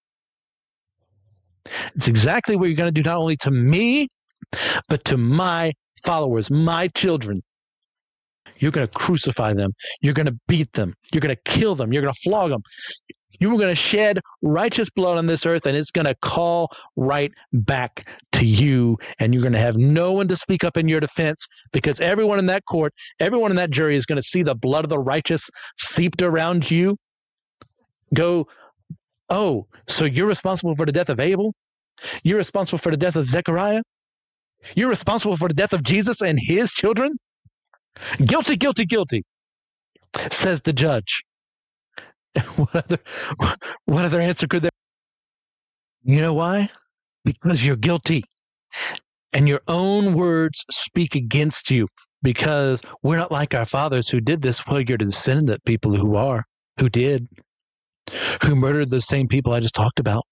B: It's exactly what you're going to do not only to me, but to my followers, my children. You're going to crucify them. You're going to beat them. You're going to kill them. You're going to flog them. You are going to shed righteous blood on this earth, and it's going to call right back to you. And you're going to have no one to speak up in your defense, because everyone in that court, everyone in that jury is going to see the blood of the righteous seeped around you. Go, oh, so you're responsible for the death of Abel? You're responsible for the death of Zechariah? You're responsible for the death of Jesus and his children? Guilty, guilty, guilty, says the judge. What other, what other answer could there be? You know why? Because you're guilty. And your own words speak against you, because we're not like our fathers who did this. Well, you're the descendant of people who are, who did, who murdered those same people I just talked about.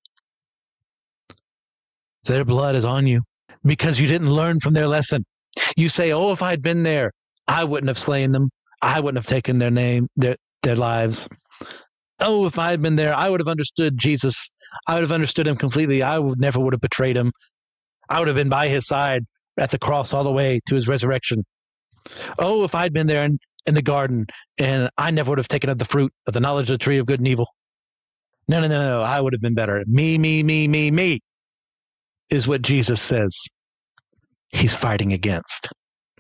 B: Their blood is on you because you didn't learn from their lesson. You say, oh, if I'd been there, I wouldn't have slain them. I wouldn't have taken their name, their, their lives. Oh, if I had been there, I would have understood Jesus. I would have understood him completely. I would never would have betrayed him. I would have been by his side at the cross all the way to his resurrection. Oh, if I'd been there in, in the garden, and I never would have taken of the fruit of the knowledge of the tree of good and evil. No, no, no, no. I would have been better. Me, me, me, me, me is what Jesus says he's fighting against.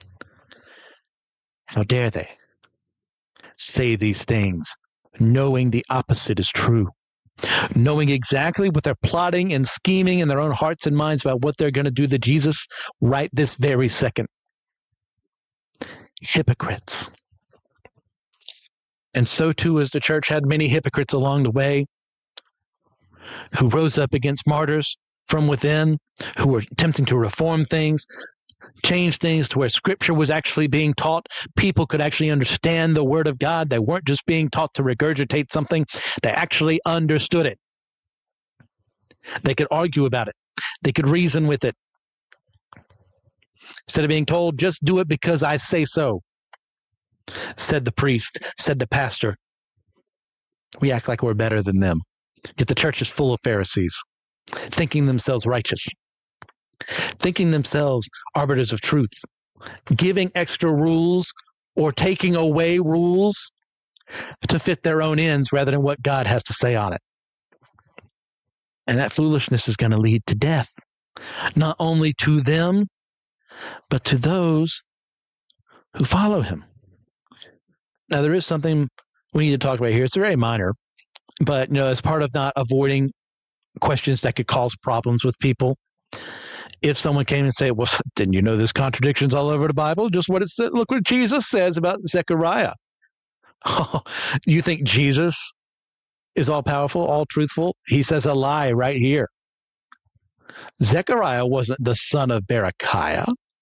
B: How dare they say these things, knowing the opposite is true? knowing exactly what they're plotting and scheming in their own hearts and minds about what they're going to do to Jesus right this very second. Hypocrites. And so too as the church had many hypocrites along the way who rose up against martyrs from within, who were attempting to reform things, change things to where Scripture was actually being taught. People could actually understand the Word of God. They weren't just being taught to regurgitate something. They actually understood it. They could argue about it. They could reason with it. Instead of being told, just do it because I say so, said the priest, said the pastor. We act like we're better than them. Yet the church is full of Pharisees, thinking themselves righteous, thinking themselves arbiters of truth, giving extra rules or taking away rules to fit their own ends rather than what God has to say on it. And that foolishness is going to lead to death, not only to them, but to those who follow him. Now, there is something we need to talk about here. It's very minor, but you know, as part of not avoiding questions that could cause problems with people, if someone came and said, well, didn't you know there's contradictions all over the Bible? Just what it said. Look what Jesus says about Zechariah. Oh, you think Jesus is all powerful, all truthful? He says a lie right here. Zechariah wasn't the son of Berechiah.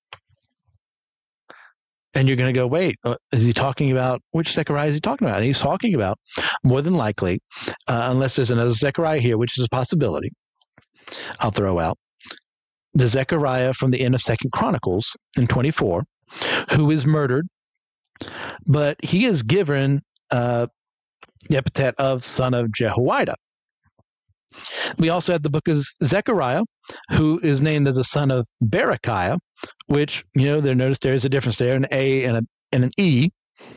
B: And you're going to go, wait, is he talking about, which Zechariah is he talking about? And he's talking about, more than likely, uh, unless there's another Zechariah here, which is a possibility, I'll throw out, the Zechariah from the end of Second Chronicles in twenty-four, who is murdered, but he is given uh, the epithet of son of Jehoiada. We also have the book of Zechariah, who is named as the son of Berechiah, which, you know, there notice there is a difference there, an A and, a, and an E.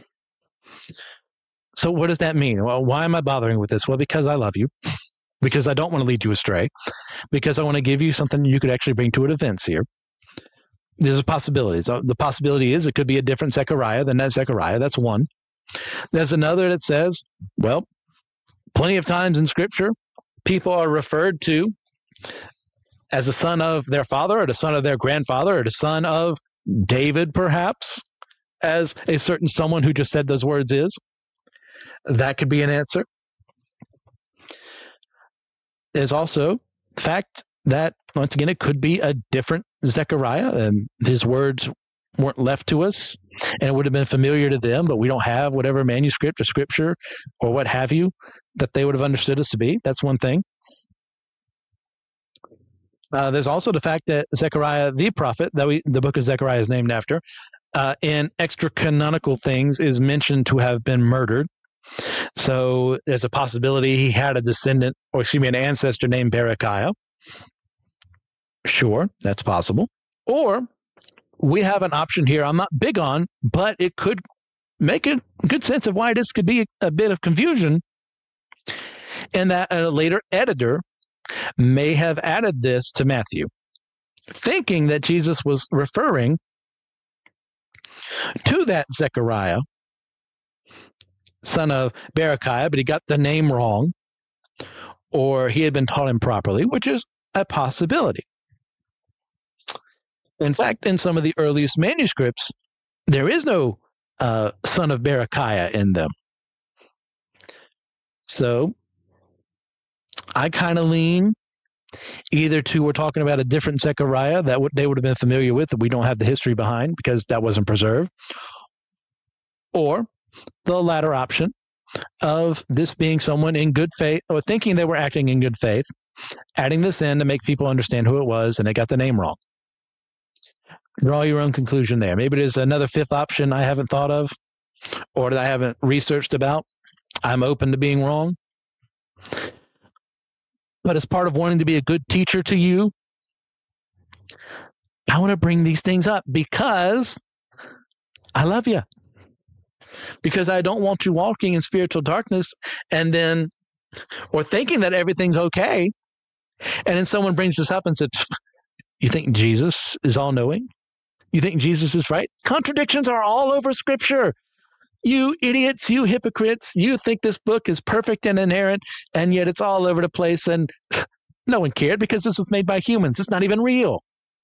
B: So what does that mean? Well, why am I bothering with this? Well, because I love you, because I don't want to lead you astray, because I want to give you something you could actually bring to an events here. There's a possibility. So the possibility is it could be a different Zechariah than that Zechariah. That's one. There's another that says, well, plenty of times in Scripture, people are referred to as a son of their father or the son of their grandfather or the son of David, perhaps, as a certain someone who just said those words is. That could be an answer. There's also the fact that, once again, it could be a different Zechariah, and his words weren't left to us, and it would have been familiar to them, but we don't have whatever manuscript or scripture or what have you that they would have understood us to be. That's one thing. Uh, there's also the fact that Zechariah, the prophet, that we, the book of Zechariah is named after, uh, in extra-canonical things is mentioned to have been murdered. So there's a possibility he had a descendant, or excuse me, an ancestor named Berechiah. Sure, that's possible. Or we have an option here I'm not big on, but it could make a good sense of why this could be a, a bit of confusion, and that a later editor may have added this to Matthew, thinking that Jesus was referring to that Zechariah, son of Berechiah, but he got the name wrong, or he had been taught improperly, which is a possibility. In fact, in some of the earliest manuscripts, there is no uh, son of Berechiah in them. So I kind of lean either to we're talking about a different Zechariah that w- they would have been familiar with that we don't have the history behind because that wasn't preserved, or the latter option of this being someone in good faith or thinking they were acting in good faith, adding this in to make people understand who it was, and they got the name wrong. Draw your own conclusion there. Maybe there's another fifth option I haven't thought of or that I haven't researched about. I'm open to being wrong. But as part of wanting to be a good teacher to you, I want to bring these things up because I love you. Because I don't want you walking in spiritual darkness and then, or thinking that everything's okay. And then someone brings this up and says, you think Jesus is all-knowing? You think Jesus is right? Contradictions are all over Scripture. You idiots, you hypocrites, you think this book is perfect and inerrant, and yet it's all over the place, and no one cared because this was made by humans. It's not even real.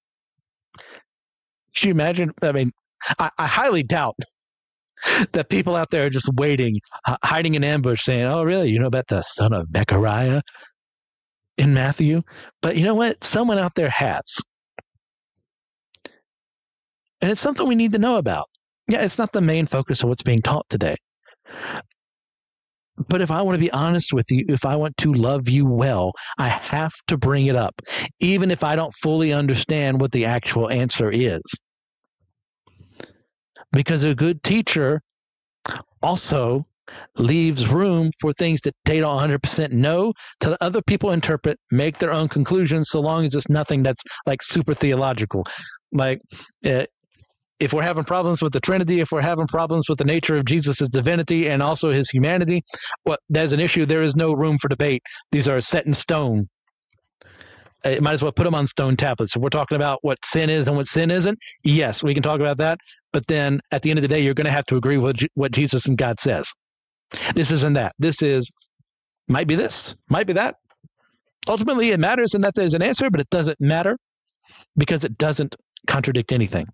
B: Can you imagine? I mean, I, I highly doubt that people out there are just waiting, h- hiding in ambush, saying, oh, really? You know about the son of Bechariah in Matthew? But you know what? Someone out there has. And it's something we need to know about. Yeah, it's not the main focus of what's being taught today. But if I want to be honest with you, if I want to love you well, I have to bring it up, even if I don't fully understand what the actual answer is. Because a good teacher also leaves room for things that they don't one hundred percent know to let other people interpret, make their own conclusions, so long as it's nothing that's like super theological. Like, uh, if we're having problems with the Trinity, if we're having problems with the nature of Jesus' divinity and also his humanity, well, there's an issue. There is no room for debate. These are set in stone. Uh, might as well put them on stone tablets. If we're talking about what sin is and what sin isn't, yes, we can talk about that. But then at the end of the day, you're going to have to agree with G- what Jesus and God says. This isn't that. This is, might be this, might be that. Ultimately, it matters in that there's an answer, but it doesn't matter because it doesn't contradict anything.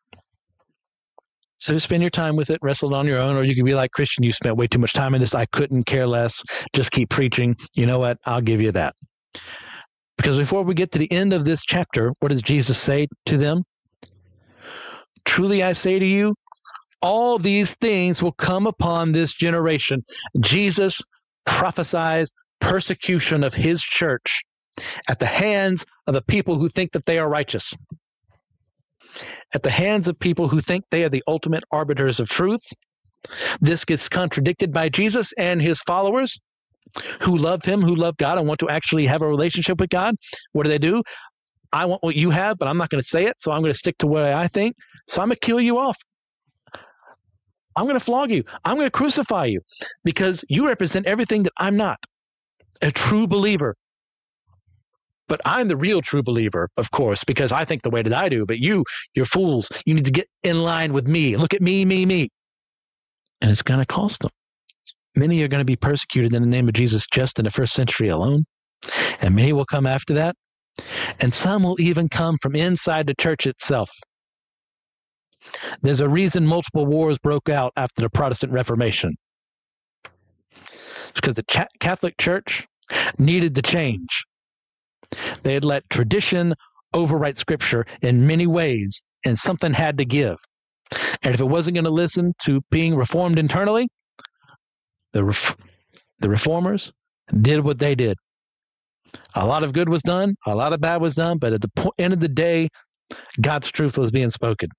B: So just spend your time with it, wrestle it on your own, or you could be like, Christian, you spent way too much time in this. I couldn't care less. Just keep preaching. You know what? I'll give you that. Because before we get to the end of this chapter, what does Jesus say to them? Truly I say to you, all these things will come upon this generation. Jesus prophesies persecution of his church at the hands of the people who think that they are righteous, at the hands of people who think they are the ultimate arbiters of truth. This gets contradicted by Jesus and his followers who love him, who love God, and want to actually have a relationship with God. What do they do? I want what you have, but I'm not going to say it, so I'm going to stick to what I think. So I'm going to kill you off. I'm going to flog you. I'm going to crucify you because you represent everything that I'm not, a true believer. But I'm the real true believer, of course, because I think the way that I do. But you, you're fools. You need to get in line with me. Look at me, me, me. And it's going to cost them. Many are going to be persecuted in the name of Jesus just in the first century alone. And many will come after that. And some will even come from inside the church itself. There's a reason multiple wars broke out after the Protestant Reformation. It's because the Catholic Church needed to change. They had let tradition overwrite Scripture in many ways, and something had to give. And if it wasn't going to listen to being reformed internally, the ref- the reformers did what they did. A lot of good was done, a lot of bad was done, but at the po- end of the day, God's truth was being spoken.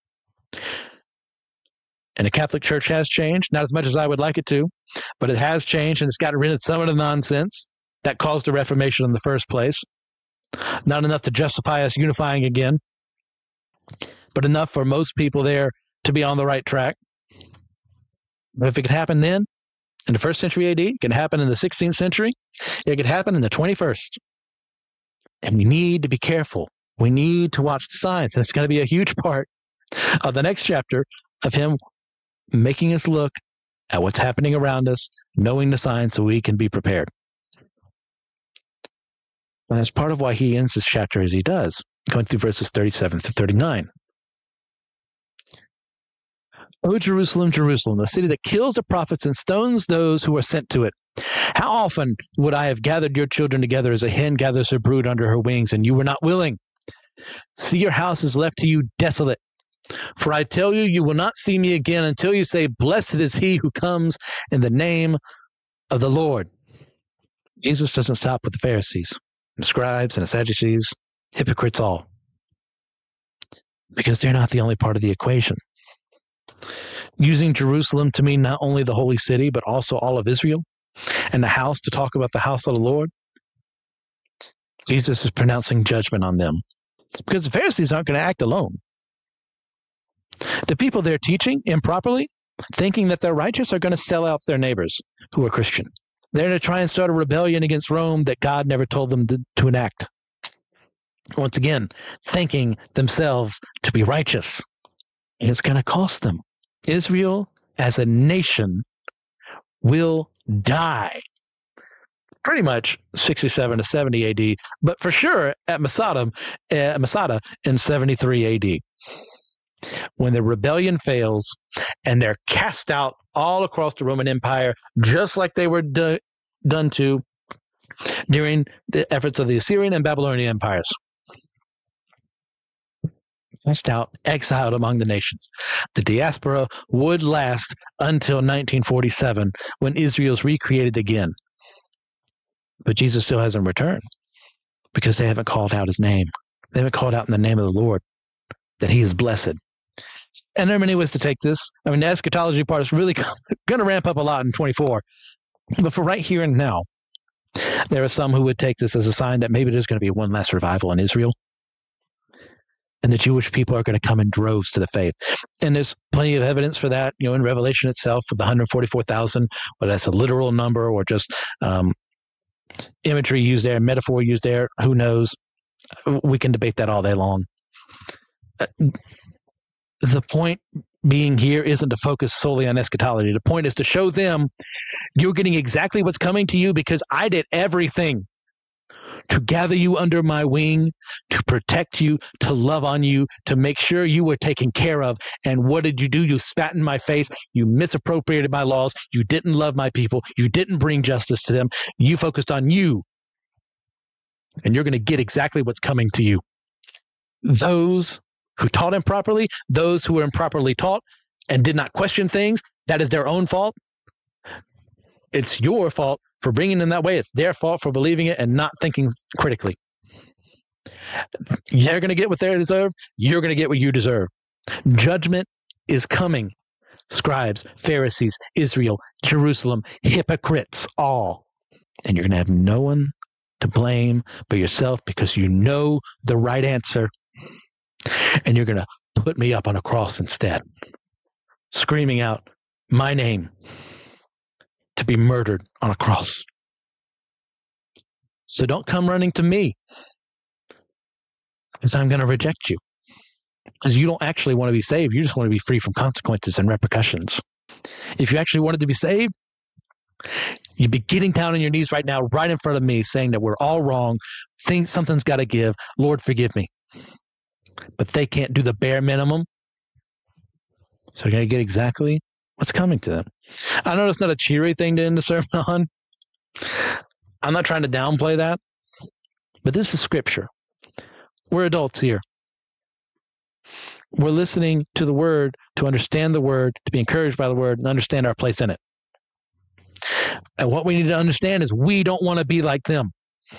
B: And the Catholic Church has changed, not as much as I would like it to, but it has changed, and it's gotten rid of some of the nonsense that caused the Reformation in the first place. Not enough to justify us unifying again, but enough for most people there to be on the right track. But if it could happen then, in the first century A D, it could happen in the sixteenth century, it could happen in the twenty-first. And we need to be careful. We need to watch the signs. And it's going to be a huge part of the next chapter of him making us look at what's happening around us, knowing the signs so we can be prepared. And that's part of why he ends this chapter as he does, going through verses thirty-seven to thirty-nine. O Jerusalem, Jerusalem, the city that kills the prophets and stones those who are sent to it. How often would I have gathered your children together as a hen gathers her brood under her wings, and you were not willing? See, your house is left to you desolate. For I tell you, you will not see me again until you say, blessed is he who comes in the name of the Lord. Jesus doesn't stop with the Pharisees, and the scribes and the Sadducees, hypocrites all, because they're not the only part of the equation. Using Jerusalem to mean not only the holy city, but also all of Israel, and the house to talk about the house of the Lord, Jesus is pronouncing judgment on them, because the Pharisees aren't going to act alone. The people they're teaching improperly, thinking that they're righteous, are going to sell out their neighbors who are Christian. They're going to try and start a rebellion against Rome that God never told them to, to enact. Once again, thinking themselves to be righteous. And it's going to cost them. Israel as a nation will die. Pretty much sixty-seven to seventy A D, but for sure at Masada, uh, Masada in seventy-three A D. When the rebellion fails and they're cast out all across the Roman Empire, just like they were do- done to during the efforts of the Assyrian and Babylonian empires. Cast out, exiled among the nations. The diaspora would last until nineteen forty-seven, when Israel's recreated again. But Jesus still hasn't returned because they haven't called out his name. They haven't called out in the name of the Lord that he is blessed. And there are many ways to take this. I mean, the eschatology part is really going to ramp up a lot in twenty-four. But for right here and now, there are some who would take this as a sign that maybe there's going to be one last revival in Israel. And the Jewish people are going to come in droves to the faith. And there's plenty of evidence for that, you know, in Revelation itself with the one hundred forty-four thousand, whether that's a literal number or just um, imagery used there, metaphor used there, who knows? We can debate that all day long. Uh, the point being here isn't to focus solely on eschatology. The point is to show them you're getting exactly what's coming to you because I did everything to gather you under my wing, to protect you, to love on you, to make sure you were taken care of. And what did you do? You spat in my face. You misappropriated my laws. You didn't love my people. You didn't bring justice to them. You focused on you. And you're going to get exactly what's coming to you. Those who taught improperly, those who were improperly taught and did not question things, that is their own fault. It's your fault for bringing them that way. It's their fault for believing it and not thinking critically. They're going to get what they deserve. You're going to get what you deserve. Judgment is coming. Scribes, Pharisees, Israel, Jerusalem, hypocrites, all. And you're going to have no one to blame but yourself because you know the right answer. And you're going to put me up on a cross instead, screaming out my name to be murdered on a cross. So don't come running to me, because I'm going to reject you. Because you don't actually want to be saved. You just want to be free from consequences and repercussions. If you actually wanted to be saved, you'd be getting down on your knees right now, right in front of me, saying that we're all wrong. Think something's got to give. Lord, forgive me. But they can't do the bare minimum. So they're going to get exactly what's coming to them. I know it's not a cheery thing to end the sermon on. I'm not trying to downplay that. But this is scripture. We're adults here. We're listening to the word to understand the word, to be encouraged by the word, and understand our place in it. And what we need to understand is we don't want to be like them.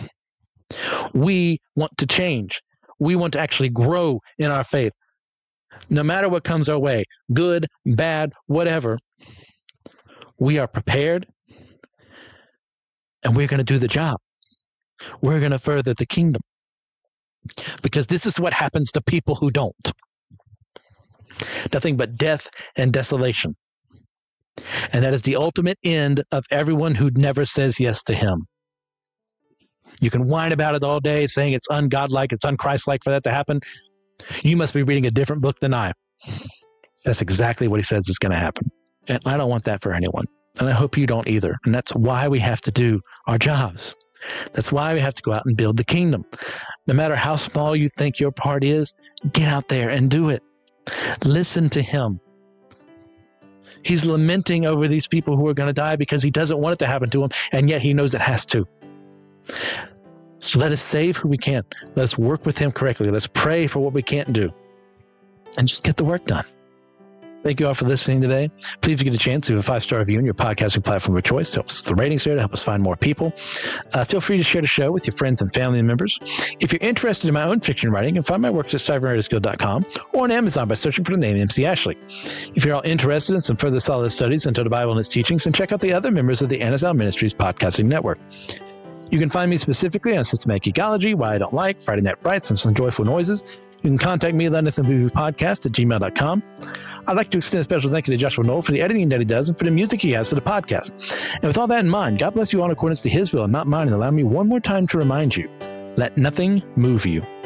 B: We want to change. We want to actually grow in our faith. No matter what comes our way, good, bad, whatever, we are prepared and we're going to do the job. We're going to further the kingdom. Because this is what happens to people who don't. Nothing but death and desolation. And that is the ultimate end of everyone who never says yes to him. You can whine about it all day, saying it's ungodlike, it's unchristlike for that to happen. You must be reading a different book than I. That's exactly what he says is going to happen. And I don't want that for anyone. And I hope you don't either. And that's why we have to do our jobs. That's why we have to go out and build the kingdom. No matter how small you think your part is, get out there and do it. Listen to him. He's lamenting over these people who are going to die because he doesn't want it to happen to him, and yet he knows it has to. So let us save who we can. Let us work with him correctly. Let's pray for what we can't do. And just get the work done. Thank you all for listening today. Please, if you get a chance, leave a five-star review on your podcasting platform of choice to help us with the ratings there, to help us find more people. Uh, feel free to share the show with your friends and family members. If you're interested in my own fiction writing, you can find my works at stuyver narrative skill dot com or on Amazon by searching for the name M C Ashley. If you're all interested in some further solid studies into the Bible and its teachings, then check out the other members of the Anazal Ministries podcasting network. You can find me specifically on Systematic Ecology, Why I Don't Like, Friday Night Frights, and Some Joyful Noises. You can contact me at let nothing move you podcast at gmail dot com. I'd like to extend a special thank you to Joshua Knoll for the editing that he does and for the music he has to the podcast. And with all that in mind, God bless you all in accordance to his will and not mine, and allow me one more time to remind you, let nothing move you.